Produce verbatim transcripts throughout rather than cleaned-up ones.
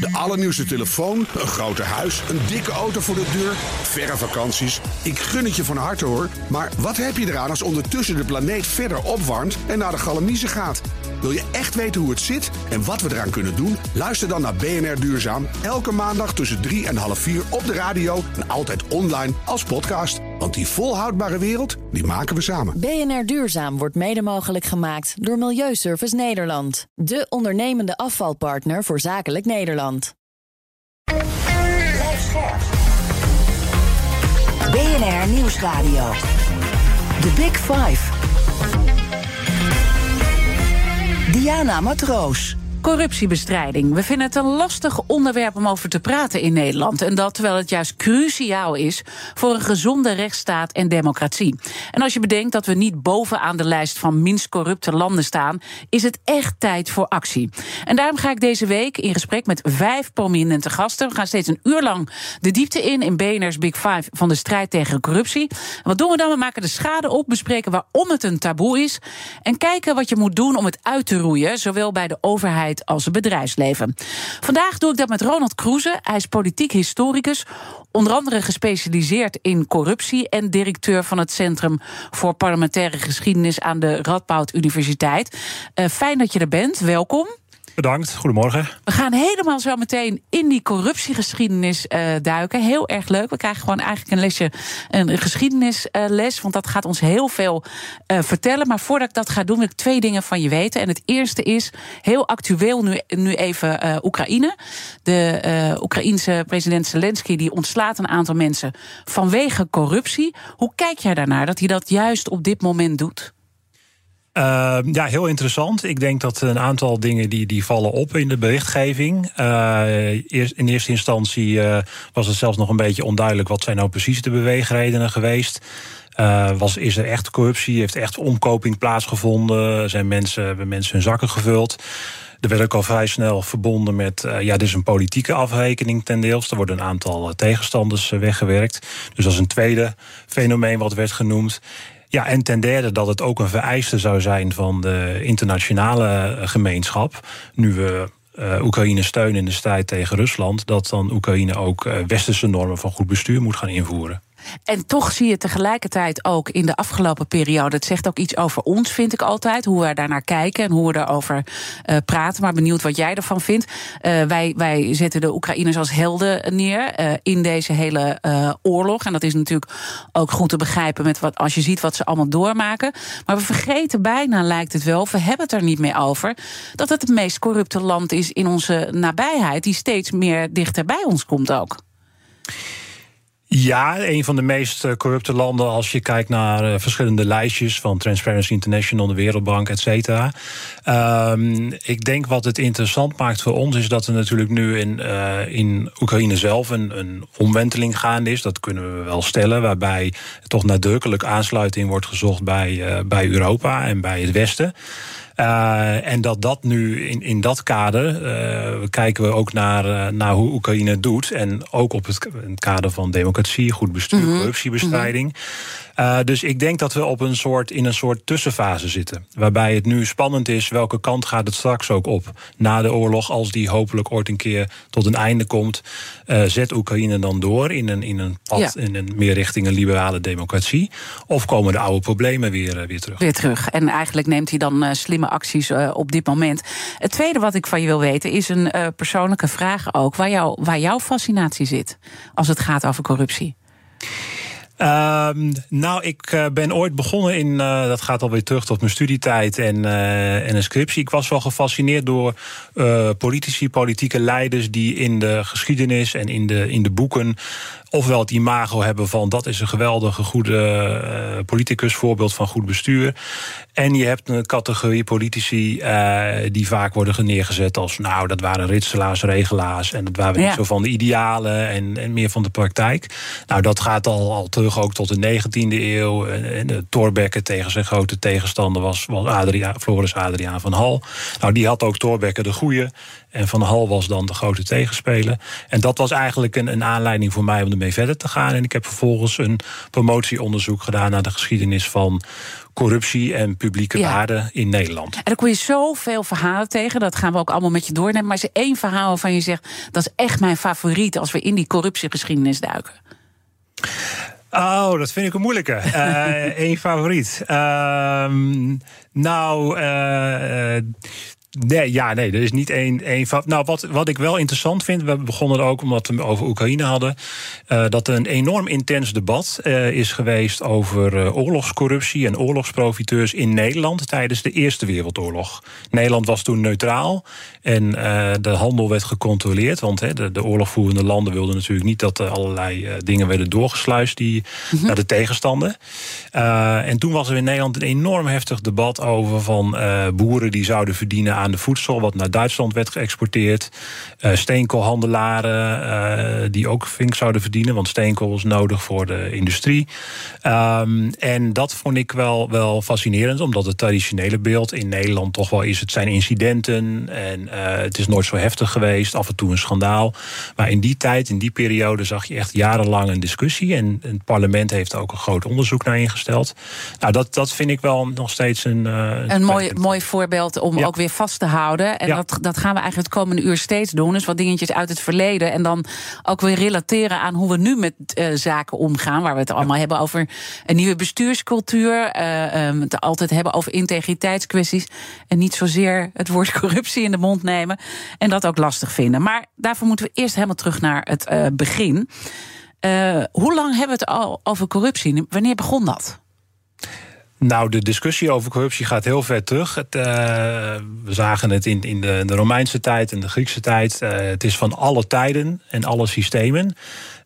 De allernieuwste telefoon, een groter huis, een dikke auto voor de deur, verre vakanties. Ik gun het je van harte hoor. Maar wat heb je eraan als ondertussen de planeet verder opwarmt en naar de galamiezen gaat? Wil je echt weten hoe het zit en wat we eraan kunnen doen? Luister dan naar B N R Duurzaam. Elke maandag tussen drie en half vier op de radio en altijd online als podcast. Want die volhoudbare wereld, die maken we samen. B N R Duurzaam wordt mede mogelijk gemaakt door Milieuservice Nederland. De ondernemende afvalpartner voor zakelijk Nederland. B N R Nieuwsradio. The Big Five. Diana Matroos. Corruptiebestrijding. We vinden het een lastig onderwerp om over te praten in Nederland. En dat terwijl het juist cruciaal is voor een gezonde rechtsstaat en democratie. En als je bedenkt dat we niet bovenaan de lijst van minst corrupte landen staan, is het echt tijd voor actie. En daarom ga ik deze week in gesprek met vijf prominente gasten. We gaan steeds een uur lang de diepte in in B N R's Big Five van de strijd tegen corruptie. En wat doen we dan? We maken de schade op, bespreken waarom het een taboe is en kijken wat je moet doen om het uit te roeien, zowel bij de overheid als het bedrijfsleven. Vandaag doe ik dat met Ronald Kroeze. Hij is politiek historicus, onder andere gespecialiseerd in corruptie en directeur van het Centrum voor Parlementaire Geschiedenis aan de Radboud Universiteit. Uh, fijn dat je er bent. Welkom. Bedankt, goedemorgen. We gaan helemaal zo meteen in die corruptiegeschiedenis uh, duiken. Heel erg leuk. We krijgen gewoon eigenlijk een lesje, een geschiedenisles, uh, want dat gaat ons heel veel uh, vertellen. Maar voordat ik dat ga doen, wil ik twee dingen van je weten. En het eerste is, heel actueel nu, nu even uh, Oekraïne. De uh, Oekraïense president Zelensky die ontslaat een aantal mensen vanwege corruptie. Hoe kijk jij daarnaar dat hij dat juist op dit moment doet? Uh, ja, heel interessant. Ik denk dat een aantal dingen die, die vallen op in de berichtgeving. Uh, eerst, in eerste instantie uh, was het zelfs nog een beetje onduidelijk wat zijn nou precies de beweegredenen geweest. Uh, was, is er echt corruptie? Heeft echt omkoping plaatsgevonden? Zijn mensen, hebben mensen hun zakken gevuld? Er werd ook al vrij snel verbonden met, uh, ja, dit is een politieke afrekening ten deels. Er worden een aantal uh, tegenstanders uh, weggewerkt. Dus dat is een tweede fenomeen wat werd genoemd. Ja, en ten derde dat het ook een vereiste zou zijn van de internationale gemeenschap, nu we uh, Oekraïne steunen in de strijd tegen Rusland, dat dan Oekraïne ook uh, westerse normen van goed bestuur moet gaan invoeren. En toch zie je tegelijkertijd ook in de afgelopen periode, het zegt ook iets over ons, vind ik altijd, hoe we daarnaar kijken en hoe we daarover uh, praten. Maar benieuwd wat jij ervan vindt. Uh, wij, wij zetten de Oekraïners als helden neer uh, in deze hele uh, oorlog. En dat is natuurlijk ook goed te begrijpen met wat, als je ziet wat ze allemaal doormaken. Maar we vergeten bijna, lijkt het wel, we hebben het er niet meer over, dat het het meest corrupte land is in onze nabijheid, die steeds meer dichter bij ons komt ook. Ja, een van de meest corrupte landen als je kijkt naar uh, verschillende lijstjes van Transparency International, de Wereldbank, et cetera. Um, ik denk wat het interessant maakt voor ons is dat er natuurlijk nu in, uh, in Oekraïne zelf een, een omwenteling gaande is. Dat kunnen we wel stellen, waarbij toch nadrukkelijk aansluiting wordt gezocht bij, uh, bij Europa en bij het Westen. Uh, en dat dat nu in, in dat kader, uh, kijken we ook naar, uh, naar hoe Oekraïne het doet. En ook op het, het kader van democratie, goed bestuur, mm-hmm. corruptiebestrijding. Mm-hmm. Uh, dus ik denk dat we op een soort, in een soort tussenfase zitten. Waarbij het nu spannend is welke kant gaat het straks ook op. Na de oorlog, als die hopelijk ooit een keer tot een einde komt, Uh, zet Oekraïne dan door in een, in een pad, ja. in een meer richting een liberale democratie? Of komen de oude problemen weer, uh, weer terug? Weer terug. En eigenlijk neemt hij dan uh, slimme acties uh, op dit moment. Het tweede wat ik van je wil weten is een uh, persoonlijke vraag ook. Waar, jou, waar jouw fascinatie zit als het gaat over corruptie. Uh, nou, ik uh, ben ooit begonnen in, uh, dat gaat alweer terug tot mijn studietijd en, uh, en een scriptie. Ik was wel gefascineerd door uh, politici, politieke leiders die in de geschiedenis en in de, in de boeken ofwel het imago hebben van dat is een geweldige goede uh, politicus, voorbeeld van goed bestuur. En je hebt een categorie politici uh, die vaak worden neergezet als nou, dat waren ritselaars, regelaars en dat waren ja. niet zo van de idealen en, en meer van de praktijk. Nou, dat gaat al, al terug ook tot de negentiende eeuw. En, en Thorbecke tegen zijn grote tegenstander was, was Adriaan, Floris Adriaan van Hal. Nou, die had ook Thorbecke de goeie En Van Hal was dan de grote tegenspeler. En dat was eigenlijk een, een aanleiding voor mij om ermee verder te gaan. En ik heb vervolgens een promotieonderzoek gedaan naar de geschiedenis van corruptie en publieke ja. waarden in Nederland. En dan kom je zoveel verhalen tegen, dat gaan we ook allemaal met je doornemen. Maar is er één verhaal waarvan je zegt, dat is echt mijn favoriet als we in die corruptiegeschiedenis duiken? Oh, dat vind ik een moeilijke. Eén uh, favoriet. Uh, nou, uh, nee, ja, nee, er is niet één. één fa- nou, wat, wat ik wel interessant vind, we begonnen er ook omdat we over Oekraïne hadden, uh, dat er een enorm intens debat uh, is geweest over uh, oorlogscorruptie en oorlogsprofiteurs in Nederland tijdens de Eerste Wereldoorlog. Nederland was toen neutraal en uh, de handel werd gecontroleerd, want he, de, de oorlogvoerende landen wilden natuurlijk niet dat er allerlei uh, dingen werden doorgesluist die mm-hmm. naar de tegenstander. Uh, en toen was er in Nederland een enorm heftig debat over van uh, boeren die zouden verdienen aan de voedsel wat naar Duitsland werd geëxporteerd. Uh, steenkoolhandelaren uh, die ook vink zouden verdienen, want steenkool is nodig voor de industrie. Um, en dat vond ik wel, wel fascinerend, omdat het traditionele beeld in Nederland toch wel is, het zijn incidenten en uh, het is nooit zo heftig geweest, af en toe een schandaal. Maar in die tijd, in die periode, zag je echt jarenlang een discussie en het parlement heeft ook een groot onderzoek naar ingesteld. Nou, dat, dat vind ik wel nog steeds een... Uh, een mooi, mooi voorbeeld om ja. ook weer vast te houden. En ja. dat, dat gaan we eigenlijk het komende uur steeds doen. Dus wat dingetjes uit het verleden. En dan ook weer relateren aan hoe we nu met uh, zaken omgaan. Waar we het allemaal ja. hebben over een nieuwe bestuurscultuur. Uh, um, het altijd hebben over integriteitskwesties. En niet zozeer het woord corruptie in de mond nemen. En dat ook lastig vinden. Maar daarvoor moeten we eerst helemaal terug naar het uh, begin. Uh, hoe lang hebben we het al over corruptie? Wanneer begon dat? Nou, de discussie over corruptie gaat heel ver terug. Het, uh, we zagen het in, in de, de Romeinse tijd en de Griekse tijd. Uh, het is van alle tijden en alle systemen.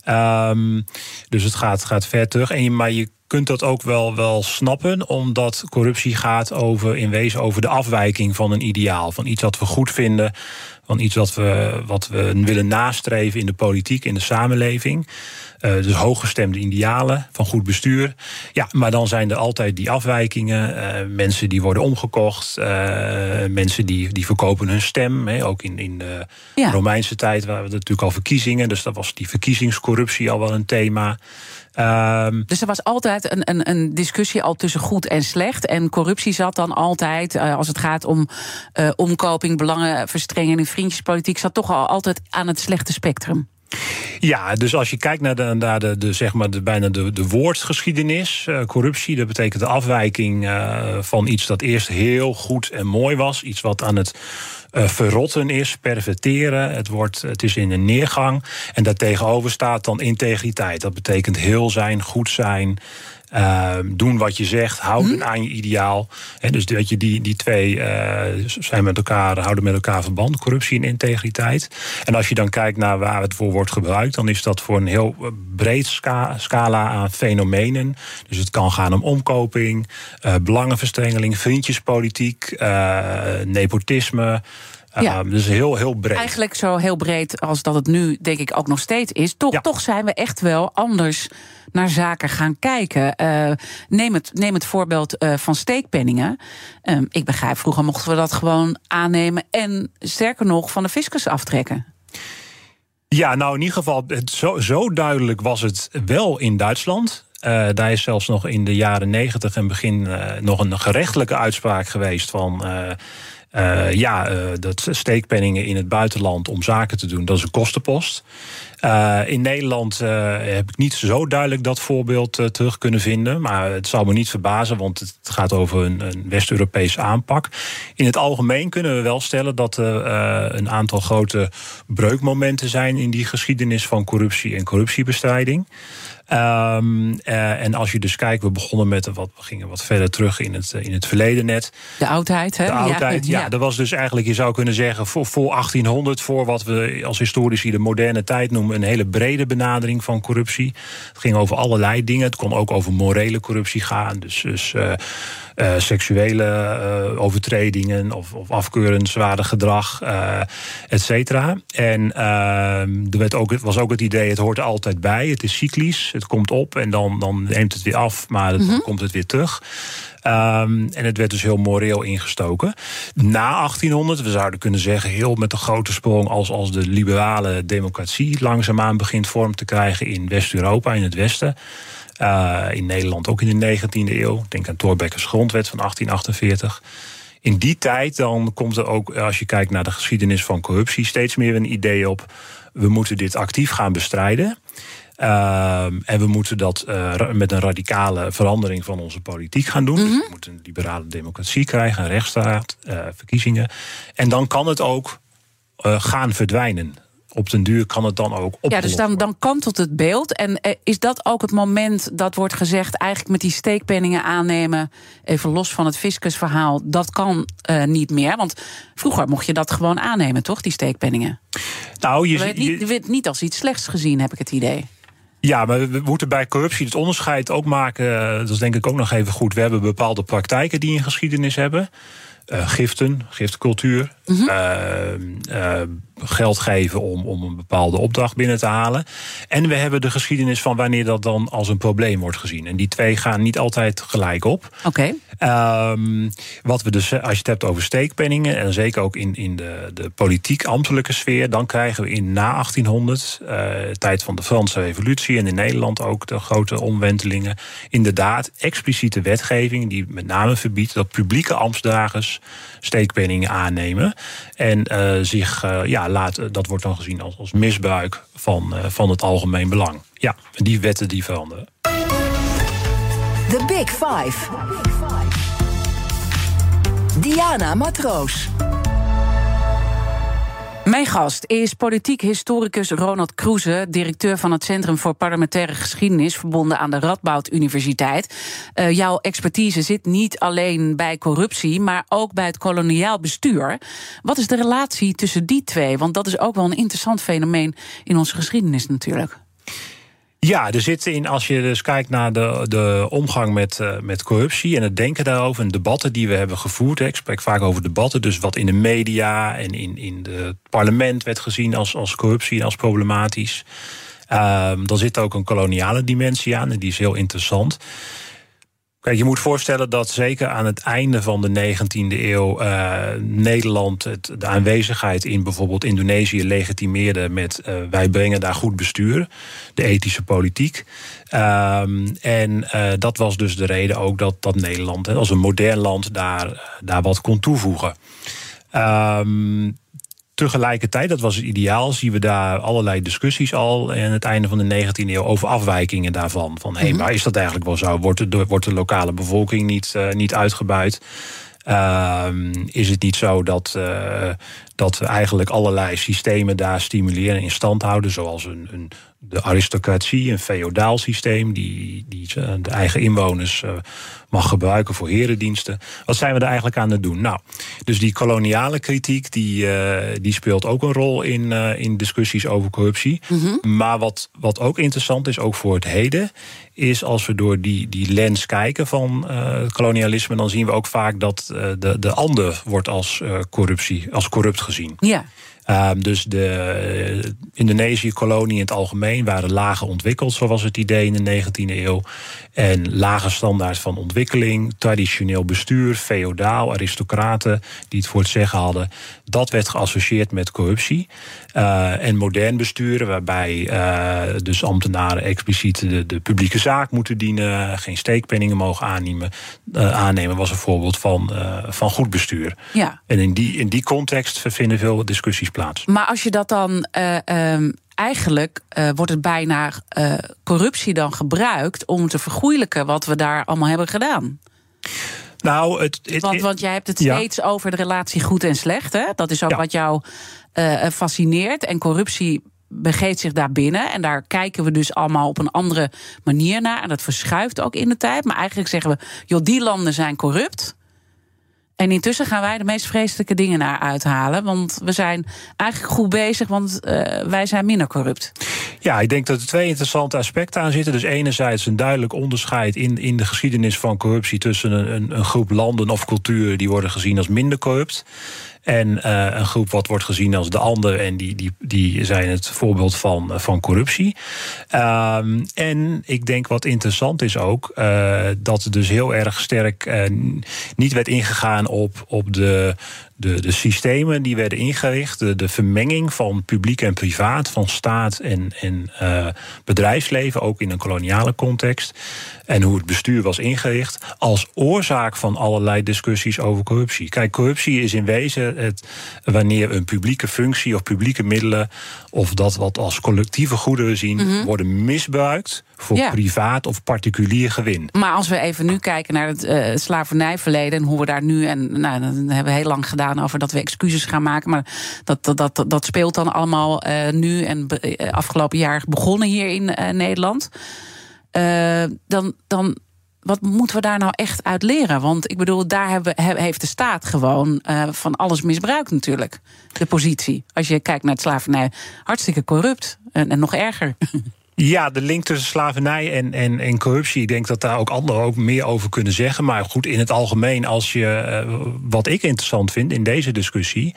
Um, dus het gaat, gaat ver terug. En je, maar je kunt dat ook wel, wel snappen, omdat corruptie gaat over, in wezen over de afwijking van een ideaal. Van iets wat we goed vinden, van iets wat we, wat we willen nastreven in de politiek, in de samenleving. Uh, dus hooggestemde idealen van goed bestuur. Ja, maar dan zijn er altijd die afwijkingen. Uh, mensen die worden omgekocht. Uh, mensen die, die verkopen hun stem. He, ook in, in de ja. Romeinse tijd waren we natuurlijk al verkiezingen. Dus dat was die verkiezingscorruptie al wel een thema. Um, dus er was altijd een, een, een discussie al tussen goed en slecht. En corruptie zat dan altijd, uh, als het gaat om uh, omkoping, belangenverstrengeling, vriendjespolitiek, zat toch al altijd aan het slechte spectrum. Ja, dus als je kijkt naar de, naar de, de, zeg maar de, bijna de, de woordgeschiedenis, uh, corruptie, dat betekent de afwijking uh, van iets dat eerst heel goed en mooi was. Iets wat aan het uh, verrotten is, perverteren. Het, wordt, het is in een neergang. En daartegenover staat dan integriteit. Dat betekent heel zijn, goed zijn. Uh, doen wat je zegt, houden hmm. aan je ideaal. He, dus dat je die, die twee uh, zijn met elkaar, houden met elkaar verband, corruptie en integriteit. En als je dan kijkt naar waar het voor wordt gebruikt, dan is dat voor een heel breed ska- scala aan fenomenen. Dus het kan gaan om omkoping, uh, belangenverstrengeling, vriendjespolitiek, uh, nepotisme. Ja. Uh, dus heel, heel breed. Eigenlijk zo heel breed als dat het nu, denk ik, ook nog steeds is. Toch, ja. toch zijn we echt wel anders naar zaken gaan kijken. Uh, neem, het, neem het voorbeeld uh, van steekpenningen. Um, ik begrijp, vroeger mochten we dat gewoon aannemen en sterker nog van de fiscus aftrekken. Ja, nou in ieder geval, het, zo, zo duidelijk was het wel in Duitsland. Uh, daar is zelfs nog in de jaren negentig en begin uh, nog een gerechtelijke uitspraak geweest van Uh, Uh, ja, uh, dat steekpenningen in het buitenland om zaken te doen, dat is een kostenpost. Uh, in Nederland uh, heb ik niet zo duidelijk dat voorbeeld uh, terug kunnen vinden. Maar het zal me niet verbazen, want het gaat over een, een West-Europese aanpak. In het algemeen kunnen we wel stellen dat er uh, een aantal grote breukmomenten zijn in die geschiedenis van corruptie en corruptiebestrijding. Um, uh, en als je dus kijkt, we begonnen met wat, we gingen wat verder terug in het, in het verleden net. De oudheid, hè? De oudheid, ja. ja. ja. Dat was dus eigenlijk, je zou kunnen zeggen, voor, voor achttienhonderd, voor wat we als historici de moderne tijd noemen, een hele brede benadering van corruptie. Het ging over allerlei dingen. Het kon ook over morele corruptie gaan. Dus, dus uh, uh, seksuele uh, overtredingen of, of afkeurenswaardig gedrag, uh, et cetera. En uh, er werd ook, was ook het idee, het hoort er altijd bij. Het is cyclisch. Het komt op en dan, dan neemt het weer af, maar dan mm-hmm. komt het weer terug. Um, en het werd dus heel moreel ingestoken. Na achttienhonderd, we zouden kunnen zeggen, heel met een grote sprong als, als de liberale democratie langzaamaan begint vorm te krijgen in West-Europa, in het Westen. Uh, in Nederland ook in de negentiende eeuw. Denk aan Thorbecke's grondwet van achttien achtenveertig. In die tijd dan komt er ook, als je kijkt naar de geschiedenis van corruptie, steeds meer een idee op, we moeten dit actief gaan bestrijden. Uh, en we moeten dat uh, met een radicale verandering van onze politiek gaan doen. Mm-hmm. Dus we moeten een liberale democratie krijgen, een rechtsstaat, uh, verkiezingen. En dan kan het ook uh, gaan verdwijnen. Op den duur kan het dan ook opgelost Ja, dus dan, dan kantelt het beeld. En eh, is dat ook het moment dat wordt gezegd, eigenlijk met die steekpenningen aannemen, even los van het fiscusverhaal, dat kan uh, niet meer? Want vroeger mocht je dat gewoon aannemen, toch, die steekpenningen? Nou, je werd niet, werd niet als iets slechts gezien, heb ik het idee. Ja, maar we moeten bij corruptie het onderscheid ook maken. Dat is denk ik ook nog even goed. We hebben bepaalde praktijken die een geschiedenis hebben. Uh, giften, giftcultuur. Mm-hmm. Uh, uh, geld geven om, om een bepaalde opdracht binnen te halen. En we hebben de geschiedenis van wanneer dat dan als een probleem wordt gezien. En die twee gaan niet altijd gelijk op. Oké. Okay. Um, wat we dus, als je het hebt over steekpenningen, en zeker ook in, in de, de politiek-ambtelijke sfeer, dan krijgen we in na achttienhonderd, uh, tijd van de Franse Revolutie en in Nederland ook de grote omwentelingen, inderdaad expliciete wetgeving die met name verbiedt dat publieke ambtsdragers steekpenningen aannemen. En uh, zich, uh, ja, laat, dat wordt dan gezien als, als misbruik van, uh, van het algemeen belang. Ja, die wetten die veranderen. The Big Five. Diana Matroos. Mijn gast is politiek historicus Ronald Kroeze, directeur van het Centrum voor Parlementaire Geschiedenis, verbonden aan de Radboud Universiteit. Uh, jouw expertise zit niet alleen bij corruptie, maar ook bij het koloniaal bestuur. Wat is de relatie tussen die twee? Want dat is ook wel een interessant fenomeen in onze geschiedenis natuurlijk. Ja, er zit in, als je dus kijkt naar de, de omgang met, uh, met corruptie en het denken daarover en debatten die we hebben gevoerd. Hè, ik spreek vaak over debatten, dus wat in de media en in, in het parlement werd gezien als, als corruptie en als problematisch. Uh, dan zit ook een koloniale dimensie aan en die is heel interessant. Kijk, je moet voorstellen dat zeker aan het einde van de negentiende eeuw Uh, Nederland het, de aanwezigheid in bijvoorbeeld Indonesië legitimeerde met Uh, wij brengen daar goed bestuur, de ethische politiek. Um, en uh, dat was dus de reden ook dat, dat Nederland hè, als een modern land daar, daar wat kon toevoegen. Um, Tegelijkertijd, dat was het ideaal, zien we daar allerlei discussies al aan het einde van de negentiende eeuw over afwijkingen daarvan. Van, hé, hey, maar is dat eigenlijk wel zo? Wordt de, wordt de lokale bevolking niet, uh, niet uitgebuit? Uh, is het niet zo dat, uh, dat we eigenlijk allerlei systemen daar stimuleren en in stand houden, zoals een, een, de aristocratie, een feodaal systeem, die, die de eigen inwoners uh, mag gebruiken voor herendiensten. Wat zijn we er eigenlijk aan het doen? Nou, dus die koloniale kritiek, die, uh, die speelt ook een rol in, uh, in discussies over corruptie. Mm-hmm. Maar wat, wat ook interessant is, ook voor het heden, is als we door die, die lens kijken van uh, kolonialisme, dan zien we ook vaak dat uh, de, de ander wordt als uh, corruptie, als corrupt gezien. Ja. Uh, dus de uh, Indonesië-kolonie in het algemeen waren lager ontwikkeld, zo was het idee in de negentiende eeuw. En lage standaard van ontwikkeling, traditioneel bestuur, feodaal, aristocraten die het voor het zeggen hadden. Dat werd geassocieerd met corruptie. Uh, en modern besturen, waarbij uh, dus ambtenaren expliciet de, de publieke zaak moeten dienen, geen steekpenningen mogen aannemen, uh, aannemen was een voorbeeld van, uh, van goed bestuur. Ja. En in die, in die context vinden veel discussies plaats. Maar als je dat dan Uh, um... Eigenlijk uh, wordt het bijna uh, corruptie dan gebruikt om te vergoeilijken wat we daar allemaal hebben gedaan. Nou, het, het, want, want jij hebt het ja. steeds over de relatie goed en slecht. Hè? Dat is ook ja. wat jou uh, fascineert. En corruptie begeeft zich daar binnen. En daar kijken we dus allemaal op een andere manier naar. En dat verschuift ook in de tijd. Maar eigenlijk zeggen we, joh, die landen zijn corrupt. En intussen gaan wij de meest vreselijke dingen naar uithalen. Want we zijn eigenlijk goed bezig, want uh, wij zijn minder corrupt. Ja, ik denk dat er twee interessante aspecten aan zitten. Dus enerzijds een duidelijk onderscheid in, in de geschiedenis van corruptie tussen een, een groep landen of culturen die worden gezien als minder corrupt. En uh, een groep wat wordt gezien als de ander. En die, die, die zijn het voorbeeld van, van corruptie. Um, en ik denk wat interessant is ook, uh, dat er dus heel erg sterk uh, niet werd ingegaan op, op de, de, de systemen die werden ingericht. De, de vermenging van publiek en privaat, van staat en, en uh, bedrijfsleven, ook in een koloniale context. En hoe het bestuur was ingericht als oorzaak van allerlei discussies over corruptie. Kijk, corruptie is in wezen het, wanneer een publieke functie of publieke middelen, of dat wat als collectieve goederen zien, mm-hmm. worden misbruikt voor ja. privaat of particulier gewin. Maar als we even nu kijken naar het uh, slavernijverleden en hoe we daar nu, en nou, dat hebben we heel lang gedaan over dat we excuses gaan maken, maar dat, dat, dat, dat speelt dan allemaal uh, nu en be, uh, afgelopen jaar begonnen hier in uh, Nederland. Uh, dan, dan, wat moeten we daar nou echt uit leren? Want ik bedoel, daar hebben, he, heeft de staat gewoon uh, van alles misbruikt natuurlijk. De positie. Als je kijkt naar het slavernij, hartstikke corrupt. En, en nog erger. Ja, de link tussen slavernij en, en, en corruptie, ik denk dat daar ook anderen ook meer over kunnen zeggen. Maar goed, in het algemeen, als je, uh, wat ik interessant vind in deze discussie,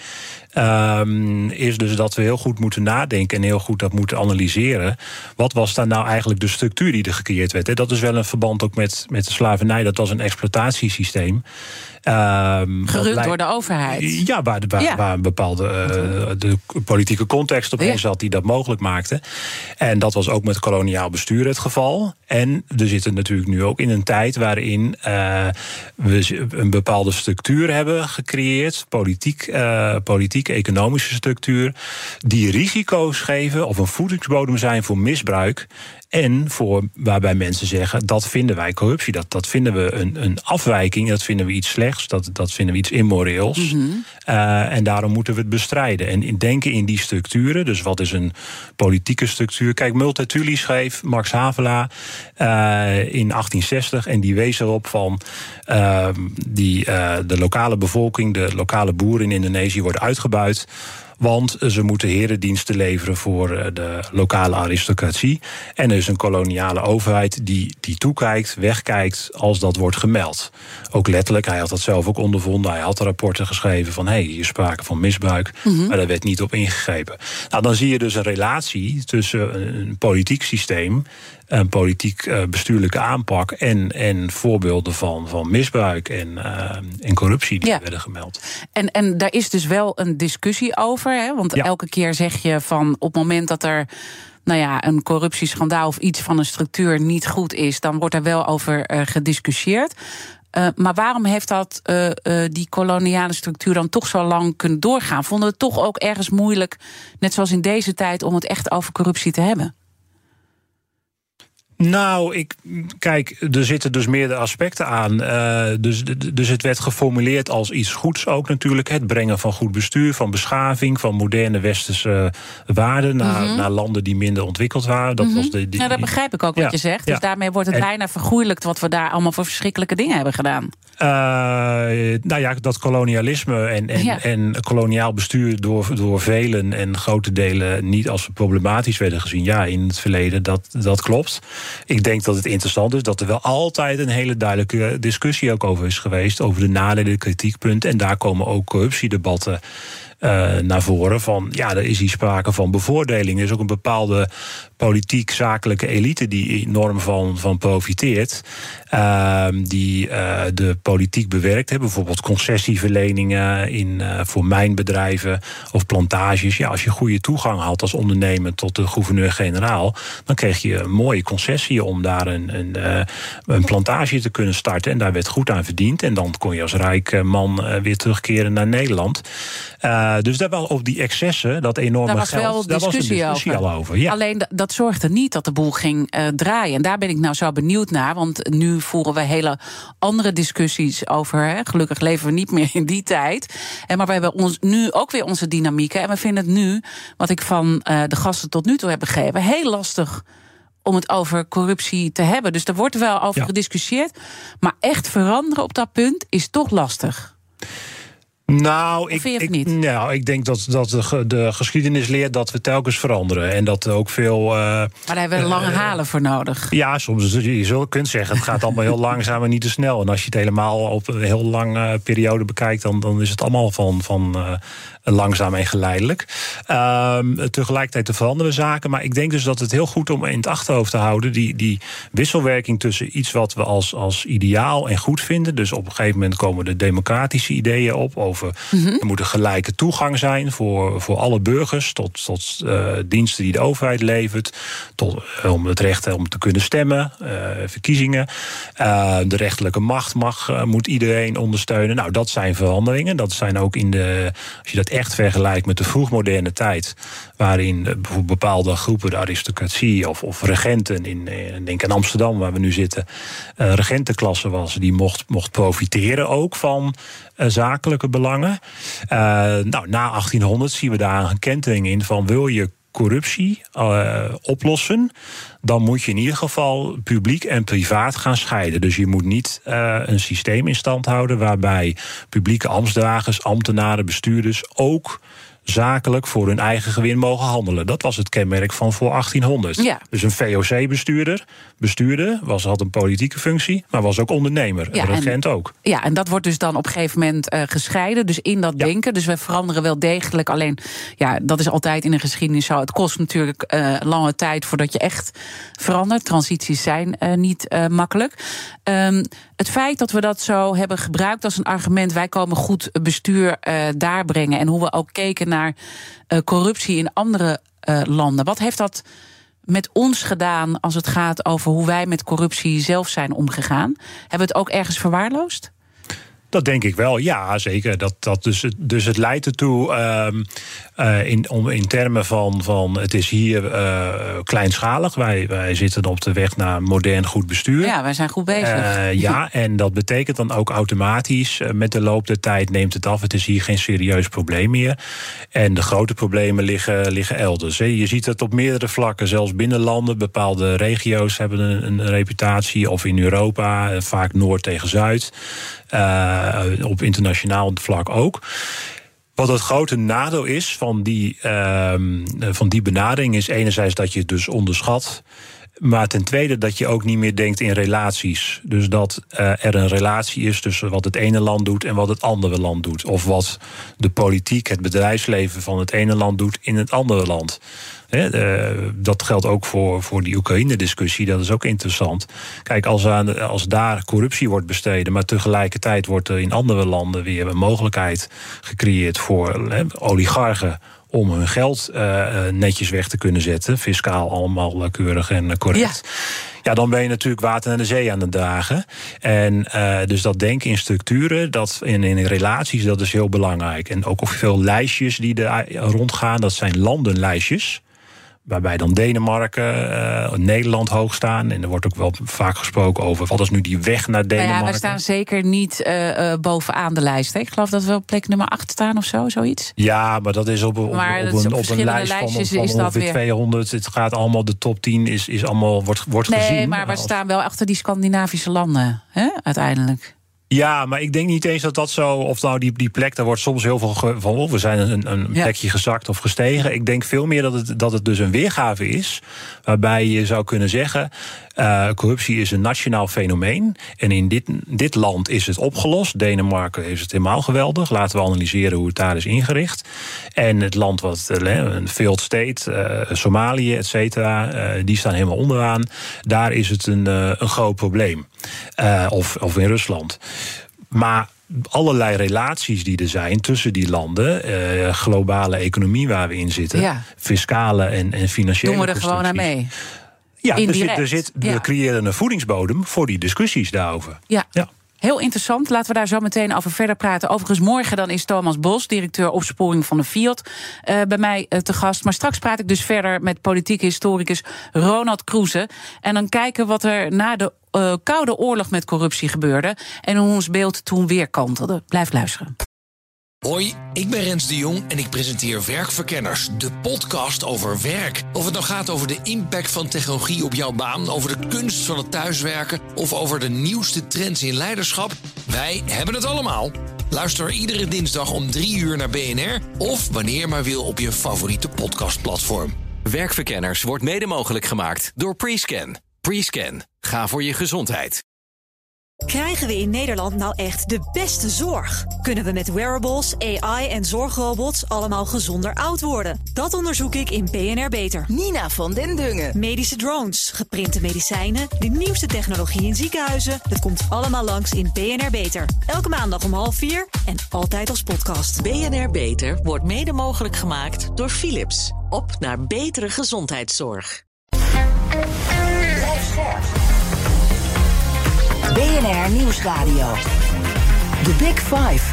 Um, is dus dat we heel goed moeten nadenken en heel goed dat moeten analyseren. Wat was daar nou eigenlijk de structuur die er gecreëerd werd? Hè? Dat is wel een verband ook met, met de slavernij. Dat was een exploitatiesysteem. Um, Gerund lei- door de overheid. Ja, waar, waar, ja. waar een bepaalde uh, de politieke context op in zat die dat mogelijk maakte. En dat was ook met koloniaal bestuur het geval. En we zitten natuurlijk nu ook in een tijd waarin uh, we een bepaalde structuur hebben gecreëerd, politiek, uh, politiek economische structuur, die risico's geven of een voedingsbodem zijn voor misbruik. En voor waarbij mensen zeggen, dat vinden wij corruptie. Dat, dat vinden we een, een afwijking, dat vinden we iets slechts, dat, dat vinden we iets immoreels. Mm-hmm. Uh, en daarom moeten we het bestrijden. En in denken in die structuren, dus wat is een politieke structuur? Kijk, Multatuli schreef, Max Havelaar, uh, in achttien zestig... en die wees erop van uh, die, uh, de lokale bevolking, de lokale boeren in Indonesië worden uitgebuit. Want ze moeten herendiensten leveren voor de lokale aristocratie. En er is een koloniale overheid die, die toekijkt, wegkijkt als dat wordt gemeld. Ook letterlijk, hij had dat zelf ook ondervonden. Hij had rapporten geschreven van, hé, hey, hier is sprake van misbruik. Mm-hmm. Maar daar werd niet op ingegrepen. Nou, dan zie je dus een relatie tussen een politiek systeem, een politiek uh, bestuurlijke aanpak en, en voorbeelden van, van misbruik en, uh, en corruptie die ja. werden gemeld. En, en daar is dus wel een discussie over, hè? Want ja. elke keer zeg je van op het moment dat er nou ja, een corruptieschandaal of iets van een structuur niet goed is, dan wordt er wel over uh, gediscussieerd. Uh, maar waarom heeft dat uh, uh, die koloniale structuur dan toch zo lang kunnen doorgaan? Vonden we het toch ook ergens moeilijk, net zoals in deze tijd, om het echt over corruptie te hebben? Nou, ik, kijk, er zitten dus meerdere aspecten aan. Uh, dus, dus het werd geformuleerd als iets goeds ook natuurlijk. Het brengen van goed bestuur, van beschaving, van moderne westerse waarden naar, mm-hmm. naar landen die minder ontwikkeld waren. Dat mm-hmm. was de, die, nou, dat begrijp ik ook ja, wat je zegt. Dus ja. daarmee wordt het en, bijna vergoeilijkt wat we daar allemaal voor verschrikkelijke dingen hebben gedaan. Uh, nou ja, dat kolonialisme en, en, ja. en koloniaal bestuur door, door velen en grote delen niet als problematisch werden gezien. Ja, in het verleden, dat, dat klopt. Ik denk dat het interessant is dat er wel altijd een hele duidelijke discussie ook over is geweest, over de nadelen, de kritiekpunten. En daar komen ook corruptiedebatten uh, naar voren. Van ja, er is hier sprake van bevoordeling. Er is ook een bepaalde politiek-zakelijke elite die enorm van, van profiteert. Uh, die uh, de politiek bewerkt hebben. Bijvoorbeeld concessieverleningen in, uh, voor mijnbedrijven of plantages. Ja, als je goede toegang had als ondernemer tot de gouverneur-generaal, dan kreeg je een mooie concessie om daar een, een, uh, een plantage te kunnen starten. En daar werd goed aan verdiend. En dan kon je als rijk man uh, weer terugkeren naar Nederland. Uh, dus daar wel op die excessen, dat enorme daar was geld, wel daar was een discussie over. al over. Ja. Alleen dat, dat zorgde niet dat de boel ging uh, draaien. En daar ben ik nou zo benieuwd naar. Want nu voeren we hele andere discussies over. Hè. Gelukkig leven we niet meer in die tijd. En maar we hebben ons nu ook weer onze dynamieken. En we vinden het nu, wat ik van uh, de gasten tot nu toe heb begrepen, heel lastig om het over corruptie te hebben. Dus er wordt wel over ja. gediscussieerd. Maar echt veranderen op dat punt is toch lastig. Nou, ik, vind je het ik, niet? nou, ik denk dat, dat de, de geschiedenis leert dat we telkens veranderen. En dat er ook veel... Uh, maar daar hebben we lange uh, halen voor nodig. Ja, soms je zou kunt zeggen, het gaat allemaal heel langzaam en niet te snel. En als je het helemaal op een heel lange periode bekijkt, dan, dan is het allemaal van, van uh, langzaam en geleidelijk. Uh, tegelijkertijd te veranderen zaken. Maar ik denk dus dat het heel goed om in het achterhoofd te houden, die, die wisselwerking tussen iets wat we als, als ideaal en goed vinden. Dus op een gegeven moment komen de democratische ideeën op over Mm-hmm. Er moet een gelijke toegang zijn voor, voor alle burgers tot, tot uh, diensten die de overheid levert, tot, uh, om het recht om te kunnen stemmen, uh, verkiezingen. Uh, de rechterlijke macht mag, uh, moet iedereen ondersteunen. Nou, dat zijn veranderingen. Dat zijn ook in de, als je dat echt vergelijkt met de vroegmoderne tijd, waarin uh, bijvoorbeeld bepaalde groepen, de aristocratie of, of regenten, in, in denk aan Amsterdam, waar we nu zitten, uh, regentenklasse was, die mocht, mocht profiteren ook van uh, zakelijke belangen. Uh, nou, na achttienhonderd zien we daar een kentering in van wil je corruptie uh, oplossen, dan moet je in ieder geval publiek en privaat gaan scheiden. Dus je moet niet uh, een systeem in stand houden waarbij publieke ambtsdragers, ambtenaren, bestuurders ook zakelijk voor hun eigen gewin mogen handelen. Dat was het kenmerk van voor achttienhonderd. Ja. Dus een V O C-bestuurder bestuurde, was, had een politieke functie, maar was ook ondernemer. Ja, een regent en, ook. Ja, en dat wordt dus dan op een gegeven moment uh, gescheiden. Dus in dat ja. denken. Dus we veranderen wel degelijk. Alleen, ja, dat is altijd in de geschiedenis zo. Het kost natuurlijk uh, lange tijd voordat je echt verandert. Transities zijn uh, niet uh, makkelijk. Um, het feit dat we dat zo hebben gebruikt als een argument, wij komen goed bestuur uh, daar brengen. En hoe we ook keken naar uh, corruptie in andere uh, landen. Wat heeft dat met ons gedaan als het gaat over hoe wij met corruptie zelf zijn omgegaan? Hebben we het ook ergens verwaarloosd? Dat denk ik wel, ja, zeker. Dat, dat dus, dus het leidt ertoe, um, uh, in, om, in termen van, van het is hier uh, kleinschalig. Wij, wij zitten op de weg naar modern goed bestuur. Ja, wij zijn goed bezig. Uh, ja, en dat betekent dan ook automatisch, uh, met de loop der tijd neemt het af. Het is hier geen serieus probleem meer. En de grote problemen liggen, liggen elders. Hè. Je ziet het op meerdere vlakken, zelfs binnen landen. Bepaalde regio's hebben een, een reputatie, of in Europa, uh, vaak Noord tegen Zuid. Uh, op internationaal vlak ook. Wat het grote nadeel is van die, uh, van die benadering is enerzijds dat je het dus onderschat, maar ten tweede dat je ook niet meer denkt in relaties. Dus dat uh, er een relatie is tussen wat het ene land doet en wat het andere land doet. Of wat de politiek, het bedrijfsleven van het ene land doet in het andere land. He, uh, dat geldt ook voor, voor die Oekraïne-discussie, dat is ook interessant. Kijk, als, aan, als daar corruptie wordt bestreden, maar tegelijkertijd wordt er in andere landen weer een mogelijkheid gecreëerd voor he, oligarchen om hun geld uh, netjes weg te kunnen zetten, fiscaal allemaal keurig en correct. Ja. Ja, dan ben je natuurlijk water naar de zee aan het dragen. En uh, dus dat denken in structuren, dat in, in relaties, dat is heel belangrijk. En ook veel lijstjes die er rondgaan, dat zijn landenlijstjes, waarbij dan Denemarken, uh, Nederland hoog staan. En er wordt ook wel vaak gesproken over wat is nu die weg naar Denemarken. Nou ja, we staan zeker niet uh, uh, bovenaan de lijst. Hè? Ik geloof dat we op plek nummer acht staan of zo, zoiets. Ja, maar dat is op, op, op, op, een, op een lijst van, van ongeveer weer tweehonderd. Het gaat allemaal, de top tien is, is allemaal, wordt, wordt nee, gezien. Nee, maar we als... staan wel achter die Scandinavische landen, hè, uiteindelijk. Ja, maar ik denk niet eens dat dat zo, of nou die, die plek, daar wordt soms heel veel ge, van, oh, we zijn een, een ja. plekje gezakt of gestegen. Ik denk veel meer dat het, dat het dus een weergave is, waarbij je zou kunnen zeggen, uh, corruptie is een nationaal fenomeen. En in dit, dit land is het opgelost. Denemarken is het helemaal geweldig. Laten we analyseren hoe het daar is ingericht. En het land wat, uh, een failed state, uh, Somalië, et cetera, uh, die staan helemaal onderaan. Daar is het een, uh, een groot probleem. Uh, of, of in Rusland. Maar allerlei relaties die er zijn tussen die landen, uh, globale economie waar we in zitten, ja. fiscale en, en financiële doen we er gewoon aan mee. Ja, er zit, er zit, we ja. creëren een voedingsbodem voor die discussies daarover. Ja. ja. Heel interessant. Laten we daar zo meteen over verder praten. Overigens, morgen dan is Thomas Bos, directeur opsporing van de Fiat, uh, bij mij uh, te gast. Maar straks praat ik dus verder met politieke historicus Ronald Kroeze. En dan kijken wat er na de uh, Koude Oorlog met corruptie gebeurde en hoe ons beeld toen weer kantelde. Blijf luisteren. Hoi, ik ben Rens de Jong en ik presenteer Werkverkenners, de podcast over werk. Of het nou gaat over de impact van technologie op jouw baan, over de kunst van het thuiswerken of over de nieuwste trends in leiderschap, wij hebben het allemaal. Luister iedere dinsdag om drie uur naar B N R... of wanneer maar wil op je favoriete podcastplatform. Werkverkenners wordt mede mogelijk gemaakt door Prescan. Prescan. Ga voor je gezondheid. Krijgen we in Nederland nou echt de beste zorg? Kunnen we met wearables, A I en zorgrobots allemaal gezonder oud worden? Dat onderzoek ik in B N R Beter. Nina van den Dungen. Medische drones, geprinte medicijnen, de nieuwste technologie in ziekenhuizen. Het komt allemaal langs in B N R Beter. Elke maandag om half vier en altijd als podcast. B N R Beter wordt mede mogelijk gemaakt door Philips. Op naar betere gezondheidszorg. B N R Nieuwsradio. The Big Five.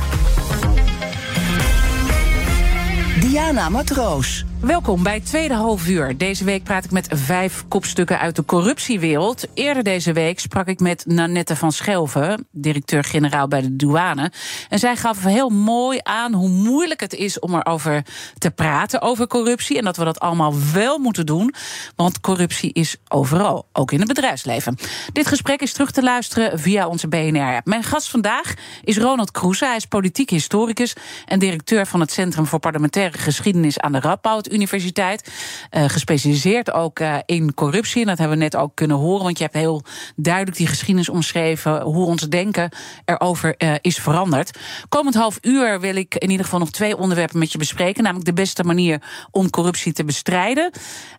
Diana Matroos. Welkom bij het tweede halfuur. Deze week praat ik met vijf kopstukken uit de corruptiewereld. Eerder deze week sprak ik met Nanette van Schelven, directeur-generaal bij de douane. En zij gaf heel mooi aan hoe moeilijk het is om erover te praten, over corruptie. En dat we dat allemaal wel moeten doen, want corruptie is overal, ook in het bedrijfsleven. Dit gesprek is terug te luisteren via onze B N R-app. Mijn gast vandaag is Ronald Kroese. Hij is politiek historicus en directeur van het Centrum voor Parlementaire Geschiedenis aan de Radboud Universiteit. Uh, gespecialiseerd ook uh, in corruptie. En dat hebben we net ook kunnen horen, want je hebt heel duidelijk die geschiedenis omschreven, hoe ons denken erover uh, is veranderd. Komend half uur wil ik in ieder geval nog twee onderwerpen met je bespreken, namelijk de beste manier om corruptie te bestrijden.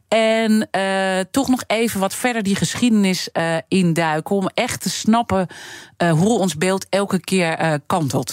En uh, toch nog even wat verder die geschiedenis uh, induiken, om echt te snappen uh, hoe ons beeld elke keer uh, kantelt.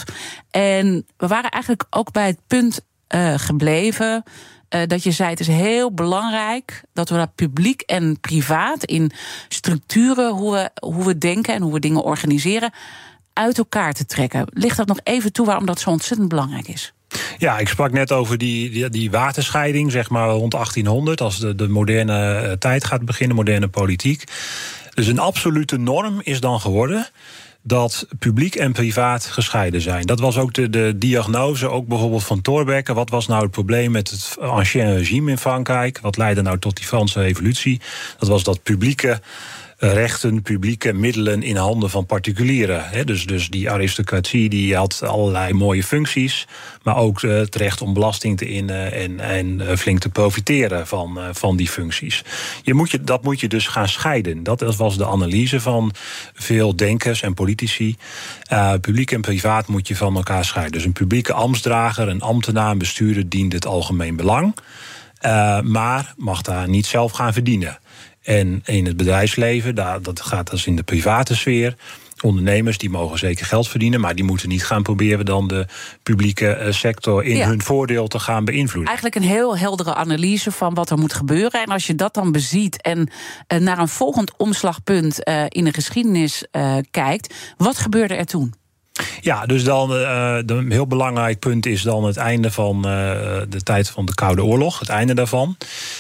En we waren eigenlijk ook bij het punt uh, gebleven Uh, dat je zei, het is heel belangrijk dat we dat publiek en privaat in structuren, hoe we, hoe we denken en hoe we dingen organiseren, uit elkaar te trekken. Ligt dat nog even toe waarom dat zo ontzettend belangrijk is? Ja, ik sprak net over die, die, die waterscheiding, zeg maar rond achttienhonderd, als de, de moderne tijd gaat beginnen, moderne politiek. Dus een absolute norm is dan geworden dat publiek en privaat gescheiden zijn. Dat was ook de, de diagnose, ook bijvoorbeeld van Thorbecke. Wat was nou het probleem met het ancien regime in Frankrijk? Wat leidde nou tot die Franse revolutie? Dat was dat publieke rechten, publieke middelen in handen van particulieren. Dus, dus die aristocratie die had allerlei mooie functies, maar ook het recht om belasting te innen en, en flink te profiteren van, van die functies. Je moet je, dat moet je dus gaan scheiden. Dat was de analyse van veel denkers en politici. Uh, publiek en privaat moet je van elkaar scheiden. Dus een publieke ambtsdrager, een ambtenaar, een bestuurder dient het algemeen belang, uh, maar mag daar niet zelf gaan verdienen. En in het bedrijfsleven, dat gaat dus in de private sfeer. Ondernemers die mogen zeker geld verdienen, maar die moeten niet gaan proberen dan de publieke sector in ja. hun voordeel te gaan beïnvloeden. Eigenlijk een heel heldere analyse van wat er moet gebeuren. En als je dat dan beziet en uh, naar een volgend omslagpunt uh, in de geschiedenis uh, kijkt, wat gebeurde er toen? Ja, dus dan uh, een heel belangrijk punt is dan het einde van uh, de tijd van de Koude Oorlog, het einde daarvan.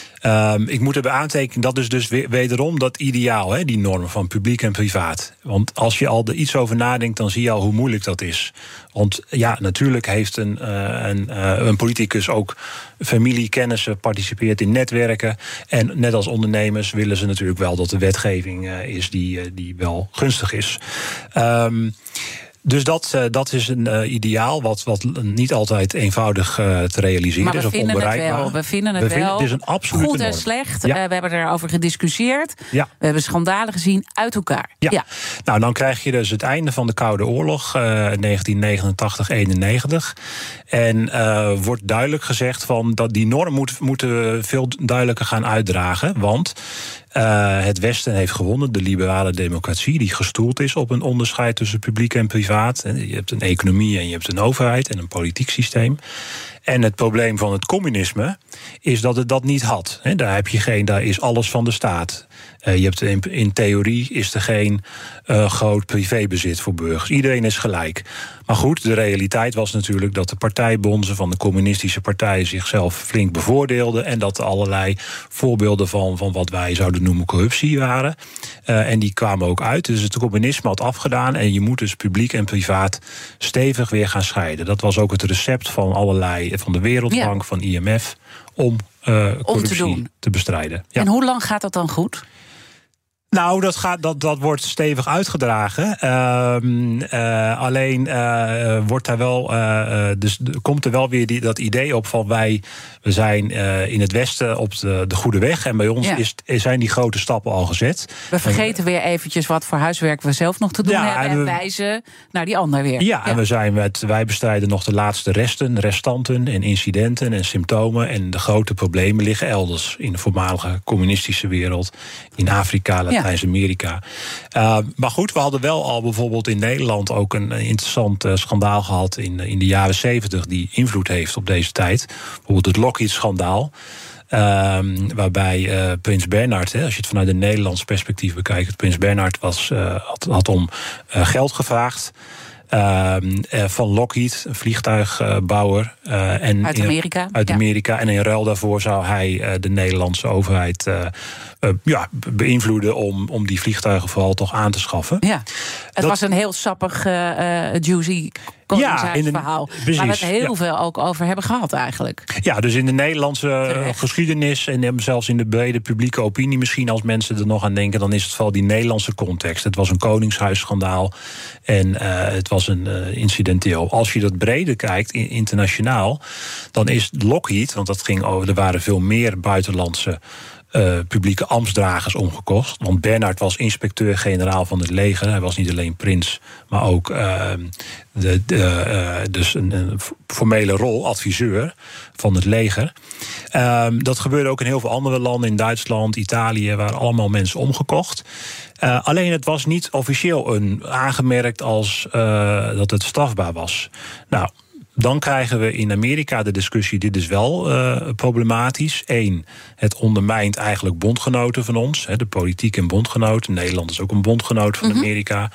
Um, ik moet erbij aantekenen, dat is dus wederom dat ideaal, hè, die norm van publiek en privaat. Want als je al er iets over nadenkt, dan zie je al hoe moeilijk dat is. Want ja, natuurlijk heeft een, uh, een, uh, een politicus ook familie, kennissen, participeert in netwerken. En net als ondernemers willen ze natuurlijk wel dat de wetgeving uh, is die, uh, die wel gunstig is. Um, Dus dat, uh, dat is een uh, ideaal wat, wat niet altijd eenvoudig uh, te realiseren is of onbereikbaar. Het wel. We vinden het we wel. Vinden, het is een absolute goed en norm. slecht. Ja. Uh, we hebben erover gediscussieerd. Ja. We hebben schandalen gezien uit elkaar. Ja. ja. Nou, dan krijg je dus het einde van de Koude Oorlog, uh, negentien negenentachtig eenennegentig. En uh, wordt duidelijk gezegd van dat die norm moet, moeten veel duidelijker gaan uitdragen. Want Uh, het Westen heeft gewonnen, de liberale democratie, die gestoeld is op een onderscheid tussen publiek en privaat. Je hebt een economie en je hebt een overheid en een politiek systeem. En het probleem van het communisme is dat het dat niet had. He, daar heb je geen, daar is alles van de staat. Uh, je hebt in, in theorie is er geen uh, groot privébezit voor burgers. Iedereen is gelijk. Maar goed, de realiteit was natuurlijk dat de partijbonzen van de communistische partijen zichzelf flink bevoordeelden en dat er allerlei voorbeelden van, van wat wij zouden noemen corruptie waren. Uh, en die kwamen ook uit. Dus het communisme had afgedaan en je moet dus publiek en privaat stevig weer gaan scheiden. Dat was ook het recept van allerlei, van de Wereldbank, ja. van I M F, om uh, corruptie om te, doen. te bestrijden. Ja. En hoe lang gaat dat dan goed? Nou, dat, gaat, dat, dat wordt stevig uitgedragen. Uh, uh, alleen uh, wordt daar wel, uh, dus komt er wel weer die, dat idee op van wij we zijn uh, in het Westen op de, de goede weg. En bij ons ja. is, zijn die grote stappen al gezet. We vergeten en, weer eventjes wat voor huiswerk we zelf nog te doen ja, hebben. En, we, en wijzen naar die ander weer. Ja, ja. en we zijn met, wij bestrijden nog de laatste resten, restanten en incidenten en symptomen. En de grote problemen liggen elders. In de voormalige communistische wereld. In Afrika, Latijns-Amerika. Ja. Uh, maar goed, we hadden wel al bijvoorbeeld in Nederland ook een interessant uh, schandaal gehad in, in de jaren zeventig die invloed heeft op deze tijd. Bijvoorbeeld het Lockheed-schandaal. Uh, waarbij uh, Prins Bernhard, hè, als je het vanuit een Nederlands perspectief bekijkt, Prins Bernhard was, uh, had, had om uh, geld gevraagd. Uh, uh, van Lockheed, een vliegtuigbouwer. Uh, en uit Amerika. In, uit Amerika. Ja. En in ruil daarvoor zou hij uh, de Nederlandse overheid uh, uh, ja, beïnvloeden om, om die vliegtuigen vooral toch aan te schaffen. Ja. Het dat, was een heel sappig, uh, juicy koningshuisverhaal. Ja, waar we het heel ja. veel ook over hebben gehad eigenlijk. Ja, dus in de Nederlandse Terecht. geschiedenis en zelfs in de brede publieke opinie misschien, als mensen er nog aan denken, dan is het vooral die Nederlandse context. Het was een koningshuisschandaal en uh, het was een uh, incidenteel. Als je dat breder kijkt, internationaal, dan is Lockheed, want dat ging over, er waren veel meer buitenlandse Uh, publieke ambtsdragers omgekocht. Want Bernhard was inspecteur-generaal van het leger. Hij was niet alleen prins, maar ook uh, de, de, uh, dus een, een formele rol, adviseur van het leger. Uh, dat gebeurde ook in heel veel andere landen. In Duitsland, Italië, waren allemaal mensen omgekocht. Uh, alleen het was niet officieel een, aangemerkt als uh, dat het strafbaar was. Nou, dan krijgen we in Amerika de discussie, dit is wel uh, problematisch. Eén, het ondermijnt eigenlijk bondgenoten van ons. Hè, de politiek en bondgenoten. Nederland is ook een bondgenoot van mm-hmm. Amerika.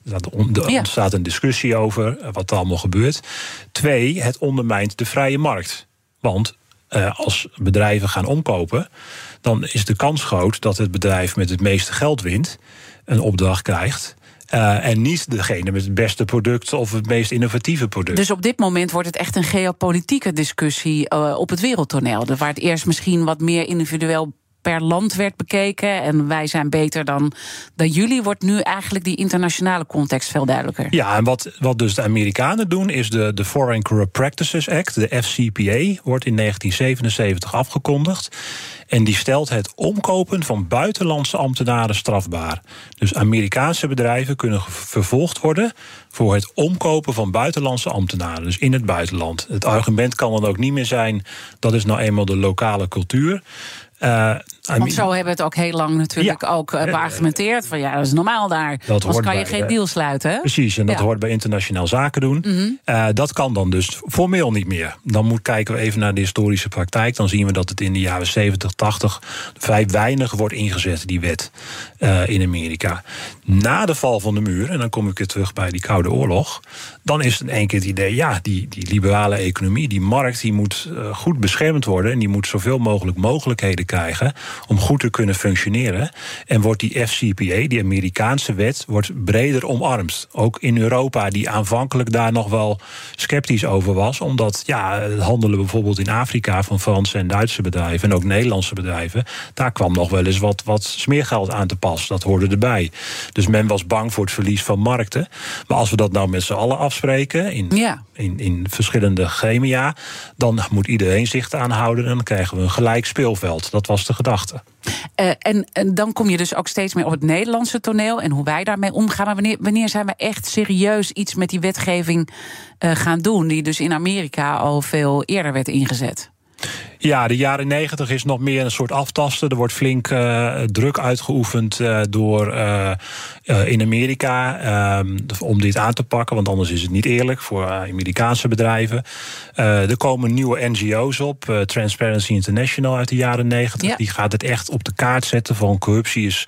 Er ja. ontstaat een discussie over wat er allemaal gebeurt. Twee, het ondermijnt de vrije markt. Want uh, als bedrijven gaan omkopen, dan is de kans groot dat het bedrijf met het meeste geld wint, een opdracht krijgt. Uh, en niet degene met het beste product of het meest innovatieve product. Dus op dit moment wordt het echt een geopolitieke discussie uh, op het wereldtoneel. Waar het eerst misschien wat meer individueel per land werd bekeken en wij zijn beter dan, dan jullie, wordt nu eigenlijk die internationale context veel duidelijker. Ja, en wat, wat dus de Amerikanen doen is de, de Foreign Corrupt Practices Act, de F C P A, wordt in negentien zevenenzeventig afgekondigd. En die stelt het omkopen van buitenlandse ambtenaren strafbaar. Dus Amerikaanse bedrijven kunnen vervolgd worden voor het omkopen van buitenlandse ambtenaren. Dus in het buitenland. Het argument kan dan ook niet meer zijn, dat is nou eenmaal de lokale cultuur. Uh, Want zo hebben we het ook heel lang natuurlijk ja. ook uh, beargumenteerd. Van ja, dat is normaal daar. Dat Anders kan je bij, geen deal sluiten. Hè? Precies, en dat ja. hoort bij internationaal zaken doen. Mm-hmm. Uh, dat kan dan dus formeel niet meer. Dan moet kijken we even naar de historische praktijk. Dan zien we dat het in de jaren zeventig, tachtig vrij weinig wordt ingezet, die wet uh, in Amerika. Na de val van de muur, en dan kom ik weer terug bij die Koude Oorlog, dan is het in één keer het idee, ja, die, die liberale economie, die markt, die moet uh, goed beschermd worden en die moet zoveel mogelijk mogelijkheden krijgen om goed te kunnen functioneren. En wordt die F C P A, die Amerikaanse wet, wordt breder omarmd. Ook in Europa, die aanvankelijk daar nog wel sceptisch over was, omdat ja, het handelen bijvoorbeeld in Afrika van Franse en Duitse bedrijven en ook Nederlandse bedrijven, daar kwam nog wel eens wat, wat smeergeld aan te pas. Dat hoorde erbij. Dus men was bang voor het verlies van markten. Maar als we dat nou met z'n allen afspreken in, ja. in, in verschillende gremia, dan moet iedereen zich aan houden en dan krijgen we een gelijk speelveld. Dat was de gedachte. Uh, en, en dan kom je dus ook steeds meer op het Nederlandse toneel en hoe wij daarmee omgaan. Maar wanneer, wanneer zijn we echt serieus iets met die wetgeving uh, gaan doen, die dus in Amerika al veel eerder werd ingezet? Ja, de jaren negentig is nog meer een soort aftasten. Er wordt flink uh, druk uitgeoefend uh, door uh, uh, in Amerika uh, om dit aan te pakken, want anders is het niet eerlijk voor uh, Amerikaanse bedrijven. Uh, er komen nieuwe N G O's op, uh, Transparency International uit de jaren negentig. Ja. Die gaat het echt op de kaart zetten van corruptie is